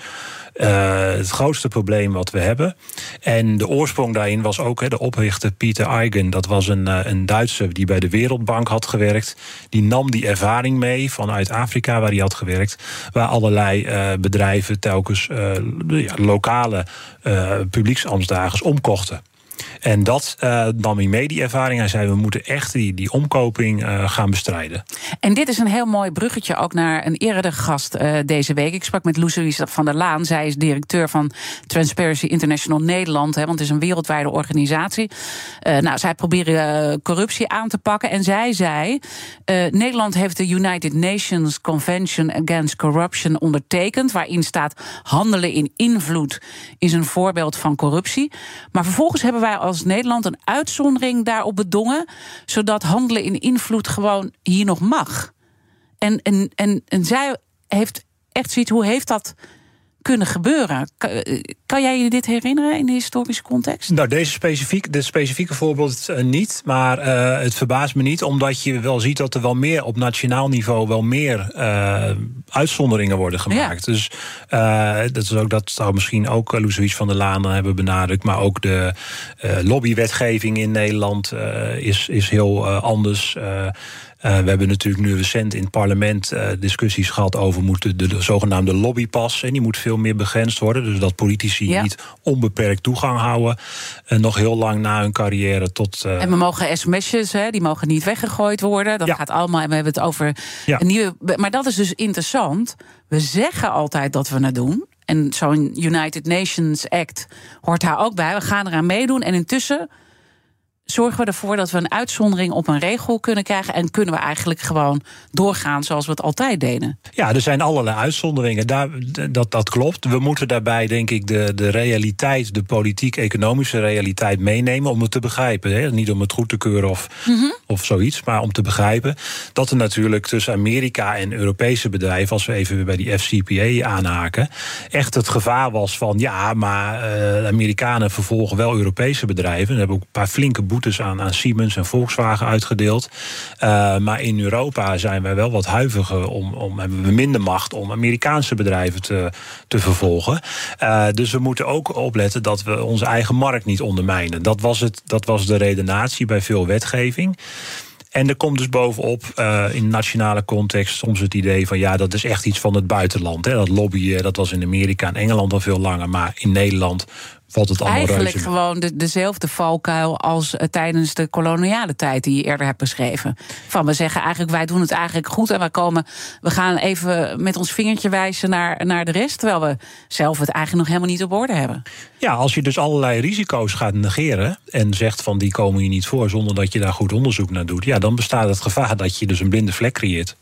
Uh, het grootste probleem wat we hebben. En de oorsprong daarin was ook he, de oprichter Peter Eigen. Dat was een, uh, een Duitser die bij de Wereldbank had gewerkt. Die nam die ervaring mee vanuit Afrika waar hij had gewerkt, waar allerlei uh, bedrijven telkens uh, ja, lokale uh, publieksambtsdragers omkochten. En dat uh, nam hij mee, die ervaring. Hij zei, we moeten echt die, die omkoping uh, gaan bestrijden. En dit is een heel mooi bruggetje ook naar een eerdere gast uh, deze week. Ik sprak met Loes van der Laan. Zij is directeur van Transparency International Nederland. Hè, want het is een wereldwijde organisatie. Uh, nou, zij proberen uh, corruptie aan te pakken. En zij zei, uh, Nederland heeft de United Nations Convention Against Corruption ondertekend, waarin staat handelen in invloed is een voorbeeld van corruptie. Maar vervolgens hebben wij als Nederland een uitzondering daarop bedongen, zodat handelen in invloed gewoon hier nog mag. En, en, en, en zij heeft echt zoiets, hoe heeft dat kunnen gebeuren? Kan, kan jij je dit herinneren in de historische context? Nou, deze specifiek, dit specifieke voorbeeld uh, niet. Maar uh, het verbaast me niet, omdat je wel ziet dat er wel meer op nationaal niveau wel meer uh, uitzonderingen worden gemaakt. Ja. Dus uh, dat is ook dat zou misschien ook Loes van der Laan hebben benadrukt. Maar ook de uh, lobbywetgeving in Nederland uh, is, is heel uh, anders. Uh, Uh, we hebben natuurlijk nu recent in het parlement uh, discussies gehad over moeten de, de zogenaamde lobbypas. En die moet veel meer begrensd worden. Dus dat politici ja. niet onbeperkt toegang houden. Uh, nog heel lang na hun carrière tot. Uh... En we mogen sms'jes, hè, die mogen niet weggegooid worden. Dat ja. gaat allemaal. En we hebben het over ja. een nieuwe. Maar dat is dus interessant. We zeggen altijd dat we het doen. En zo'n United Nations Act hoort daar ook bij. We gaan eraan meedoen. En intussen zorgen we ervoor dat we een uitzondering op een regel kunnen krijgen en kunnen we eigenlijk gewoon doorgaan zoals we het altijd deden. Ja, er zijn allerlei uitzonderingen. Daar, dat, dat klopt. We moeten daarbij, denk ik, de, de realiteit, de politiek-economische realiteit meenemen om het te begrijpen. Hè? Niet om het goed te keuren of, mm-hmm. of zoiets, maar om te begrijpen dat er natuurlijk tussen Amerika en Europese bedrijven, als we even weer bij die F C P A aanhaken, echt het gevaar was van ja, maar uh, de Amerikanen vervolgen wel Europese bedrijven. We hebben ook een paar flinke boetes aan, aan Siemens en Volkswagen uitgedeeld. Uh, maar in Europa zijn wij wel wat huiviger om, om hebben we minder macht om Amerikaanse bedrijven te, te vervolgen. Uh, dus we moeten ook opletten dat we onze eigen markt niet ondermijnen. Dat was, het, dat was de redenatie bij veel wetgeving. En er komt dus bovenop uh, in nationale context soms het idee van ja, dat is echt iets van het buitenland. Hè. Dat lobbyen, dat was in Amerika en Engeland al veel langer, maar in Nederland valt het allemaal eigenlijk reuze. gewoon de, dezelfde valkuil als uh, tijdens de koloniale tijd die je eerder hebt beschreven. Van we zeggen eigenlijk, wij doen het eigenlijk goed en wij komen, we gaan even met ons vingertje wijzen naar, naar de rest, terwijl we zelf het eigenlijk nog helemaal niet op orde hebben. Ja, als je dus allerlei risico's gaat negeren en zegt van die komen hier niet voor zonder dat je daar goed onderzoek naar doet, ja, dan bestaat het gevaar dat je dus een blinde vlek creëert.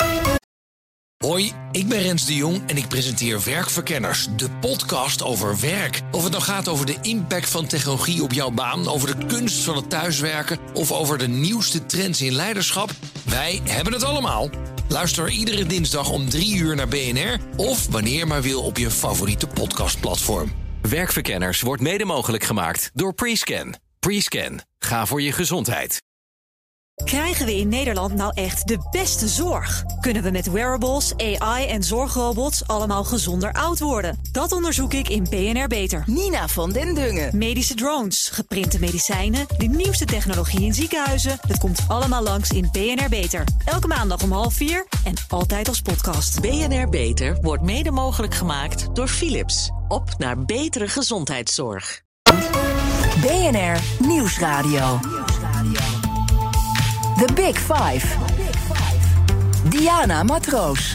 Hoi, ik ben Rens de Jong en ik presenteer Werkverkenners, de podcast over werk. Of het nou gaat over de impact van technologie op jouw baan, over de kunst van het thuiswerken of over de nieuwste trends in leiderschap, wij hebben het allemaal. Luister iedere dinsdag om drie uur naar B N R of wanneer maar wil op je favoriete podcastplatform. Werkverkenners wordt mede mogelijk gemaakt door Prescan. Prescan. Ga voor je gezondheid. Krijgen we in Nederland nou echt de beste zorg? Kunnen we met wearables, A I en zorgrobots allemaal gezonder oud worden? Dat onderzoek ik in B N R Beter. Nina van den Dungen. Medische drones, geprinte medicijnen, de nieuwste technologie in ziekenhuizen. Het komt allemaal langs in B N R Beter. Elke maandag om half vier en altijd als podcast. B N R Beter wordt mede mogelijk gemaakt door Philips. Op naar betere gezondheidszorg. B N R Nieuwsradio. The Big Five. Diana Matroos.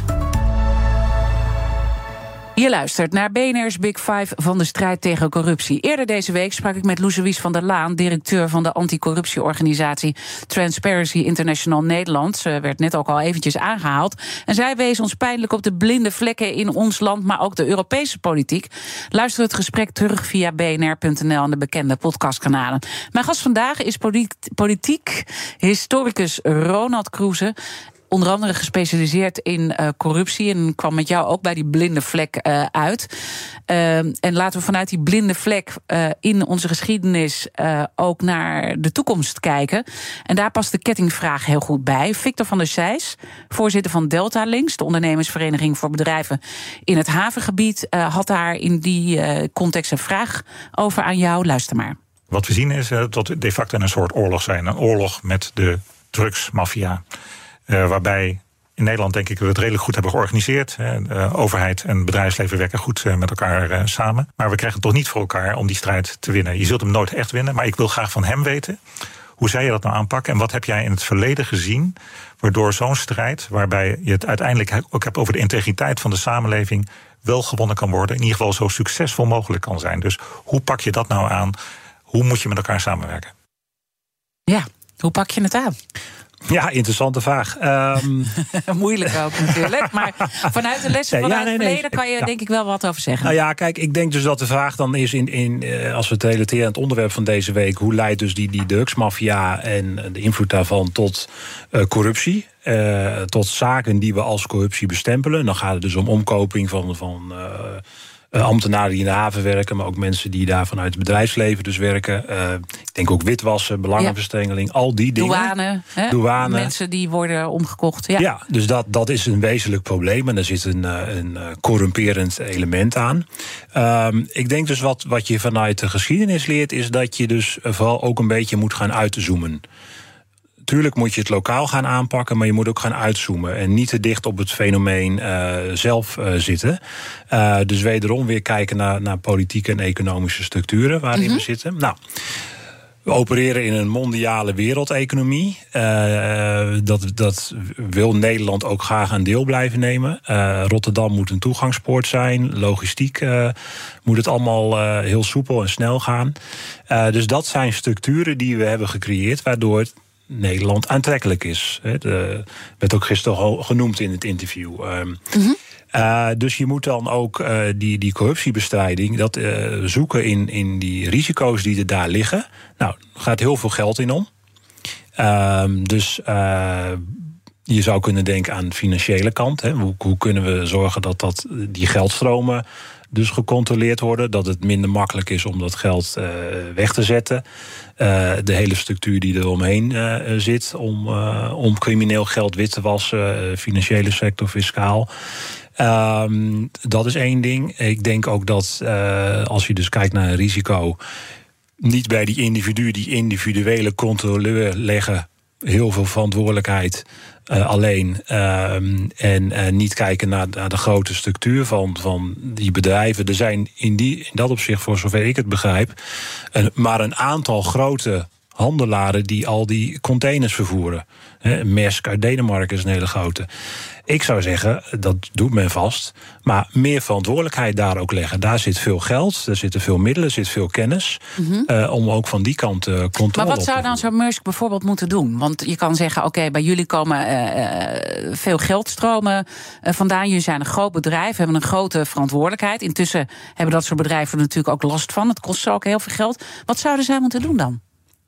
Je luistert naar B N R's Big Five van de strijd tegen corruptie. Eerder deze week sprak ik met Loes van der Laan, directeur van de anticorruptieorganisatie Transparency International Nederland. Ze werd net ook al eventjes aangehaald. En zij wees ons pijnlijk op de blinde vlekken in ons land, maar ook de Europese politiek. Luister het gesprek terug via b n r punt n l en de bekende podcastkanalen. Mijn gast vandaag is politiek historicus Ronald Kroeze. Onder andere gespecialiseerd in uh, corruptie. En kwam met jou ook bij die blinde vlek uh, uit. Uh, en laten we vanuit die blinde vlek uh, in onze geschiedenis uh, ook naar de toekomst kijken. En daar past de kettingvraag heel goed bij. Victor van der Sijs, voorzitter van Delta Links, de ondernemersvereniging voor bedrijven in het havengebied, uh, had daar in die uh, context een vraag over aan jou. Luister maar. Wat we zien is uh, dat we de facto een soort oorlog zijn. Een oorlog met de drugsmafia. Uh, waarbij in Nederland denk ik dat we het redelijk goed hebben georganiseerd. De overheid en bedrijfsleven werken goed met elkaar samen. Maar we krijgen het toch niet voor elkaar om die strijd te winnen. Je zult hem nooit echt winnen, maar ik wil graag van hem weten: hoe zij je dat nou aanpakken en wat heb jij in het verleden gezien waardoor zo'n strijd, waarbij je het uiteindelijk ook hebt over de integriteit van de samenleving, wel gewonnen kan worden, in ieder geval zo succesvol mogelijk kan zijn. Dus hoe pak je dat nou aan? Hoe moet je met elkaar samenwerken? Ja, hoe pak je het aan? Ja, interessante vraag. Um... Moeilijk ook natuurlijk. Maar vanuit de lessen nee, vanuit ja, het nee, verleden kan je ja. denk ik wel wat over zeggen. Nou ja, kijk, ik denk dus dat de vraag dan is, in, in, als we het relateren aan het onderwerp van deze week, hoe leidt dus die, die drugsmafia en de invloed daarvan tot uh, corruptie? Uh, tot zaken die we als corruptie bestempelen. Dan gaat het dus om omkoping van, van uh, uh, ambtenaren die in de haven werken, maar ook mensen die daar vanuit het bedrijfsleven dus werken. Uh, ik denk ook witwassen, belangenverstrengeling, ja. al die dingen. Douane, hè? Douane. Mensen die worden omgekocht. Ja, ja dus dat, dat is een wezenlijk probleem en er zit een, een corrumperend element aan. Um, ik denk dus wat, wat je vanuit de geschiedenis leert, is dat je dus vooral ook een beetje moet gaan uitzoomen. Tuurlijk moet je het lokaal gaan aanpakken, maar je moet ook gaan uitzoomen en niet te dicht op het fenomeen uh, zelf uh, zitten. Uh, dus wederom weer kijken naar, naar politieke en economische structuren waarin mm-hmm. we zitten. Nou, we opereren in een mondiale wereldeconomie. Uh, dat, dat wil Nederland ook graag aan deel blijven nemen. Uh, Rotterdam moet een toegangspoort zijn. Logistiek uh, moet het allemaal uh, heel soepel en snel gaan. Uh, dus dat zijn structuren die we hebben gecreëerd, waardoor het Nederland aantrekkelijk is. Het werd ook gisteren genoemd in het interview. Um, mm-hmm. uh, dus je moet dan ook uh, die, die corruptiebestrijding dat, uh, zoeken in, in die risico's die er daar liggen. Nou, er gaat heel veel geld in om. Uh, dus uh, je zou kunnen denken aan de financiële kant. Hè. Hoe, hoe kunnen we zorgen dat, dat die geldstromen dus gecontroleerd worden, dat het minder makkelijk is om dat geld uh, weg te zetten. Uh, de hele structuur die er omheen uh, zit om, uh, om crimineel geld wit te wassen, uh, financiële sector, fiscaal. Um, dat is één ding. Ik denk ook dat uh, als je dus kijkt naar een risico, niet bij die individu, die individuele controleur leggen heel veel verantwoordelijkheid Uh, alleen uh, en uh, niet kijken naar, naar de grote structuur van, van die bedrijven. Er zijn in, die, in dat opzicht, voor zover ik het begrijp, uh, maar een aantal grote handelaren die al die containers vervoeren. He, Maersk uit Denemarken is een hele grote. Ik zou zeggen, dat doet men vast, maar meer verantwoordelijkheid daar ook leggen. Daar zit veel geld, er zitten veel middelen, er zit veel kennis, mm-hmm. uh, om ook van die kant uh, controle op te Maar wat zou dan zo'n Maersk bijvoorbeeld moeten doen? Want je kan zeggen, oké, okay, bij jullie komen uh, veel geldstromen uh, vandaan. Jullie zijn een groot bedrijf, hebben een grote verantwoordelijkheid. Intussen hebben dat soort bedrijven er natuurlijk ook last van. Het kost ze ook heel veel geld. Wat zouden zij moeten doen dan?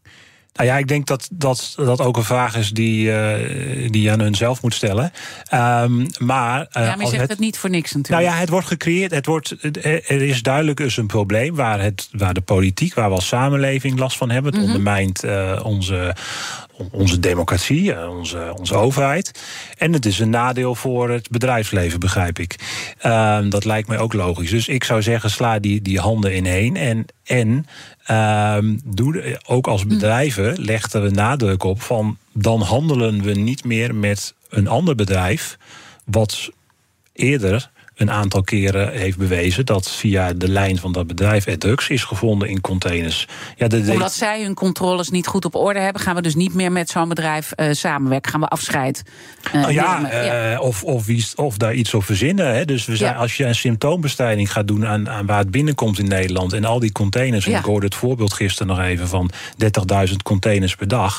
Nou ja, ik denk dat dat, dat ook een vraag is die, uh, die je aan hun zelf moet stellen. Um, maar, uh, ja, maar je zegt het, het niet voor niks natuurlijk. Nou ja, het wordt gecreëerd. Het wordt, er is duidelijk dus een probleem waar, het, waar de politiek, waar we als samenleving last van hebben. Het mm-hmm. ondermijnt uh, onze, onze democratie, onze, onze overheid. En het is een nadeel voor het bedrijfsleven, begrijp ik. Uh, dat lijkt mij ook logisch. Dus ik zou zeggen, sla die, die handen ineen. En, en uh, doe, ook als bedrijven leggen we nadruk op van, dan handelen we niet meer met een ander bedrijf wat eerder een aantal keren heeft bewezen dat via de lijn van dat bedrijf er drugs is gevonden in containers. Ja, de, de... Omdat zij hun controles niet goed op orde hebben, gaan we dus niet meer met zo'n bedrijf uh, samenwerken. Gaan we afscheid uh, oh, ja, nemen. Ja. Uh, of, of, wie, of daar iets op verzinnen. Hè. Dus we zijn, ja. als je een symptoombestrijding gaat doen aan, aan waar het binnenkomt in Nederland en al die containers, ja. en ik hoorde het voorbeeld gisteren nog even van dertigduizend containers per dag.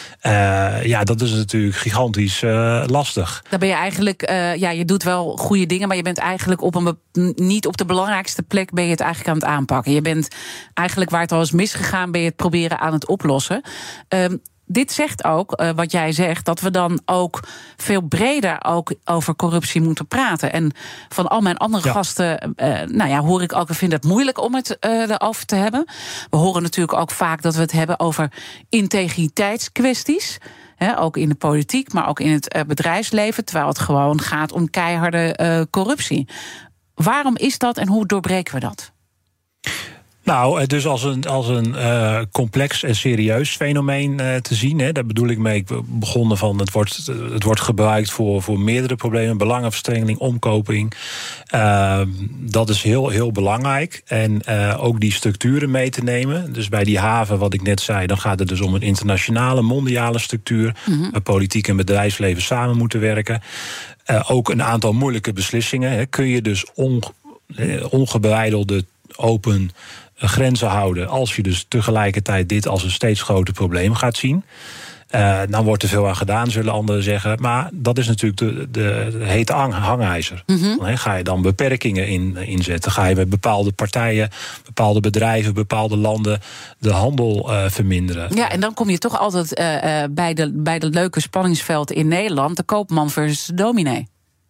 Uh, ja, dat is natuurlijk gigantisch uh, lastig. Dan ben je eigenlijk, uh, ja, je doet wel goede dingen, maar je bent eigenlijk op een niet op de belangrijkste plek ben je het eigenlijk aan het aanpakken. Je bent eigenlijk waar het al is misgegaan, ben je het proberen aan het oplossen. Um, Dit zegt ook, uh, wat jij zegt, dat we dan ook veel breder ook over corruptie moeten praten. En van al mijn andere ja. gasten, uh, nou ja, hoor ik ook, ik vind het moeilijk om het uh, erover te hebben. We horen natuurlijk ook vaak dat we het hebben over integriteitskwesties. He, ook in de politiek, maar ook in het uh, bedrijfsleven. Terwijl het gewoon gaat om keiharde uh, corruptie. Waarom is dat en hoe doorbreken we dat? Nou, dus als een, als een uh, complex en serieus fenomeen uh, te zien. Hè, daar bedoel ik mee. Ik begonnen van het wordt, het wordt gebruikt voor, voor meerdere problemen. Belangenverstrengeling, omkoping. Uh, dat is heel, heel belangrijk. En uh, ook die structuren mee te nemen. Dus bij die haven, wat ik net zei, dan gaat het dus om een internationale, mondiale structuur. Mm-hmm. Waar politiek en bedrijfsleven samen moeten werken. Uh, ook een aantal moeilijke beslissingen. Hè. Kun je dus on, uh, ongebreidelde, open grenzen houden, als je dus tegelijkertijd dit als een steeds groter probleem gaat zien. Uh, dan wordt er veel aan gedaan, zullen anderen zeggen. Maar dat is natuurlijk de, de, de hete hangijzer. Mm-hmm. Dan, he, ga je dan beperkingen in, inzetten? Ga je met bepaalde partijen, bepaalde bedrijven, bepaalde landen de handel uh, verminderen? Ja, en dan kom je toch altijd uh, uh, bij, de, bij de leuke spanningsveld in Nederland, de koopman versus de dominee.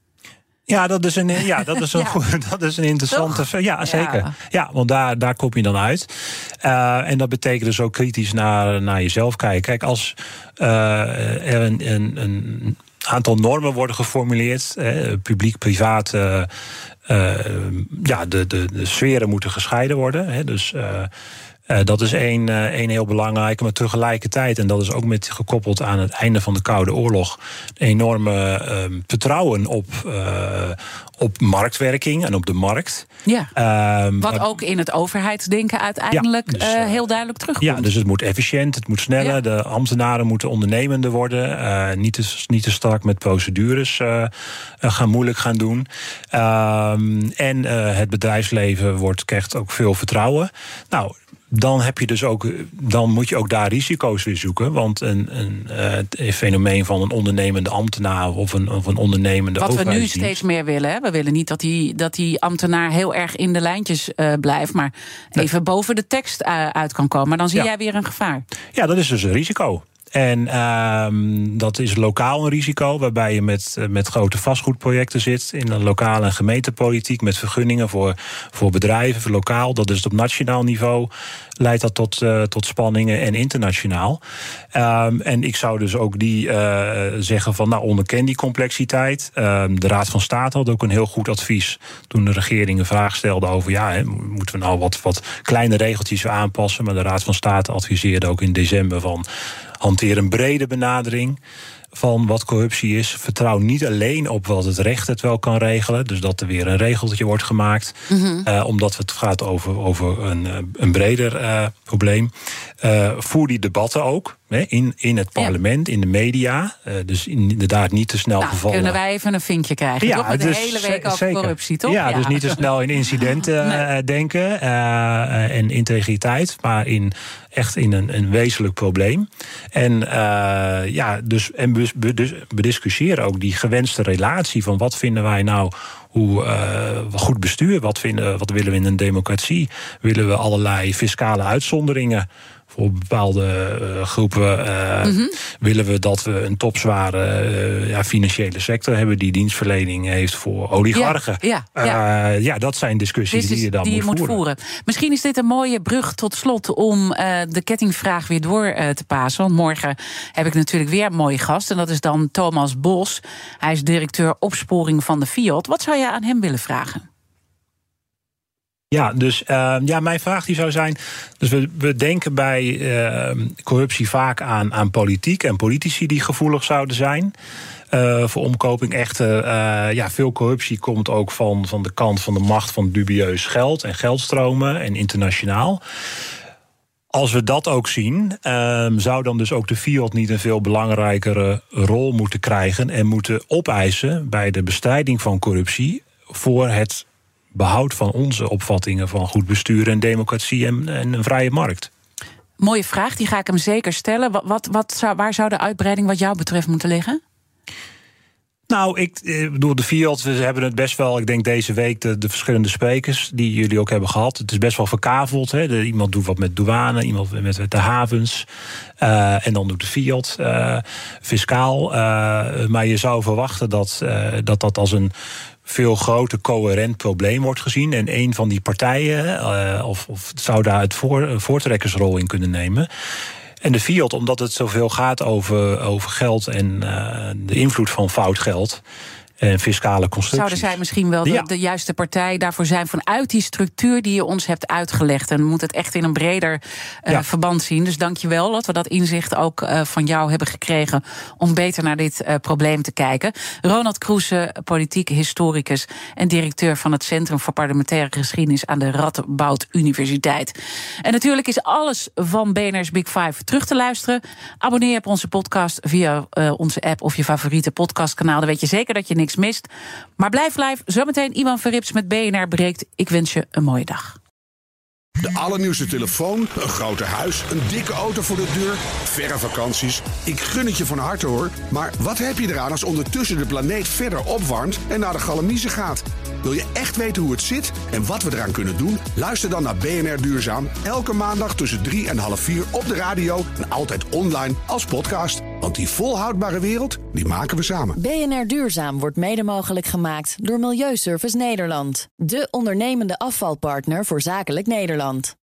Ja, dat is een, ja, dat is een, ja. Goed, dat is een interessante. Toch? Ja, zeker. Ja, ja, want daar, daar kom je dan uit. Uh, en dat betekent dus ook kritisch naar, naar jezelf kijken. Kijk, als uh, er een, een, een aantal normen worden geformuleerd, eh, publiek, privaat, uh, uh, ja, de, de, de sferen moeten gescheiden worden. Hè, dus uh, Uh, dat is één, uh, één heel belangrijke, maar tegelijkertijd, en dat is ook met gekoppeld aan het einde van de Koude Oorlog, een enorme uh, vertrouwen op, uh, op marktwerking en op de markt. Ja. Uh, Wat ook in het overheidsdenken uiteindelijk ja, dus, uh, heel duidelijk terugkomt. Ja, dus het moet efficiënt, het moet sneller, ja. De ambtenaren moeten ondernemender worden, uh, niet, te, niet te strak met procedures uh, uh, gaan moeilijk gaan doen. Uh, en uh, het bedrijfsleven wordt, krijgt ook veel vertrouwen. Nou, dan heb je dus ook, dan moet je ook daar risico's weer zoeken. Want een, een, een fenomeen van een ondernemende ambtenaar of een, of een ondernemende Wat we nu steeds meer willen. Hè? We willen niet dat die, dat die ambtenaar heel erg in de lijntjes uh, blijft, maar even nee. boven de tekst uh, uit kan komen. Maar dan zie ja. jij weer een gevaar. Ja, dat is dus een risico. En uh, dat is lokaal een risico, waarbij je met, met grote vastgoedprojecten zit in de lokale en gemeentepolitiek, met vergunningen voor, voor bedrijven, voor lokaal. Dat is op nationaal niveau, leidt dat tot, uh, tot spanningen en internationaal. Um, en ik zou dus ook die uh, zeggen van, nou, onderken die complexiteit. Um, de Raad van State had ook een heel goed advies toen de regering een vraag stelde over, ja, hè, moeten we nou wat, wat kleine regeltjes aanpassen? Maar de Raad van State adviseerde ook in december van, hanteer een brede benadering van wat corruptie is. Vertrouw niet alleen op wat het recht het wel kan regelen. Dus dat er weer een regeltje wordt gemaakt. Mm-hmm. Uh, omdat het gaat over, over een, een breder uh, probleem. Uh, voer die debatten ook. Hè, in, in het parlement, ja. in de media. Uh, dus inderdaad niet te snel nou, gevallen. Kunnen wij even een vinkje krijgen? Ja, toch met dus, de hele week over zeker. corruptie, toch? Ja, ja, dus niet te snel in incidenten nee. uh, denken. Uh, en integriteit. Maar in, echt in een, een wezenlijk probleem. En uh, ja, dus en bediscussiëren ook die gewenste relatie van wat vinden wij nou hoe uh, goed bestuur, wat, vinden, wat willen we in een democratie? Willen we allerlei fiscale uitzonderingen voor bepaalde uh, groepen? Uh, mm-hmm. Willen we dat we een topzware uh, ja, financiële sector hebben die dienstverlening heeft voor oligarchen? Ja, ja, ja. Uh, ja dat zijn discussies dus die je dan die moet, je moet voeren. voeren. Misschien is dit een mooie brug tot slot om uh, de kettingvraag weer door uh, te pasen. Want morgen heb ik natuurlijk weer een mooie gast. En dat is dan Thomas Bos. Hij is directeur opsporing van de Fiat. Wat zou je aan hem willen vragen? Ja, dus uh, ja, mijn vraag die zou zijn. Dus we, we denken bij uh, corruptie vaak aan, aan politiek en politici die gevoelig zouden zijn uh, voor omkoping. Echter, uh, ja, veel corruptie komt ook van, van de kant van de macht van dubieus geld en geldstromen en internationaal. Als we dat ook zien, uh, zou dan dus ook de Fiat niet een veel belangrijkere rol moeten krijgen en moeten opeisen bij de bestrijding van corruptie voor het behoud van onze opvattingen van goed bestuur en democratie en, en een vrije markt. Mooie vraag, die ga ik hem zeker stellen. Wat, wat, wat zou, waar zou de uitbreiding wat jou betreft moeten liggen? Nou, ik bedoel, de Fiat, we hebben het best wel, ik denk deze week, de, de verschillende sprekers die jullie ook hebben gehad. Het is best wel verkaveld. Hè? De, iemand doet wat met douane, iemand met, met de havens. Uh, en dan doet de Fiat uh, fiscaal. Uh, maar je zou verwachten dat, uh, dat dat als een veel groter coherent probleem wordt gezien. En een van die partijen uh, of, of zou daar het voor, een voortrekkersrol in kunnen nemen. En de Fiat, omdat het zoveel gaat over, over geld en uh, de invloed van fout geld, en fiscale constructies. Zouden zij misschien wel de, ja. de juiste partij daarvoor zijn vanuit die structuur die je ons hebt uitgelegd. En we moeten het echt in een breder uh, ja. verband zien. Dus dank je wel dat we dat inzicht ook uh, van jou hebben gekregen om beter naar dit uh, probleem te kijken. Ronald Kroese, politiek historicus en directeur van het Centrum voor Parlementaire Geschiedenis aan de Radboud Universiteit. En natuurlijk is alles van B N R's Big Five terug te luisteren. Abonneer je op onze podcast via uh, onze app of je favoriete podcastkanaal. Dan weet je zeker dat je niks mist. Maar blijf live. Zometeen Iwan Verrips met B N R breekt. Ik wens je een mooie dag. De allernieuwste telefoon, een groter huis, een dikke auto voor de deur, verre vakanties. Ik gun het je van harte hoor. Maar wat heb je eraan als ondertussen de planeet verder opwarmt en naar de galamiezen gaat? Wil je echt weten hoe het zit en wat we eraan kunnen doen? Luister dan naar B N R Duurzaam. Elke maandag tussen drie en half vier op de radio en altijd online als podcast. Want die volhoudbare wereld, die maken we samen. B N R Duurzaam wordt mede mogelijk gemaakt door Milieuservice Nederland. De ondernemende afvalpartner voor zakelijk Nederland.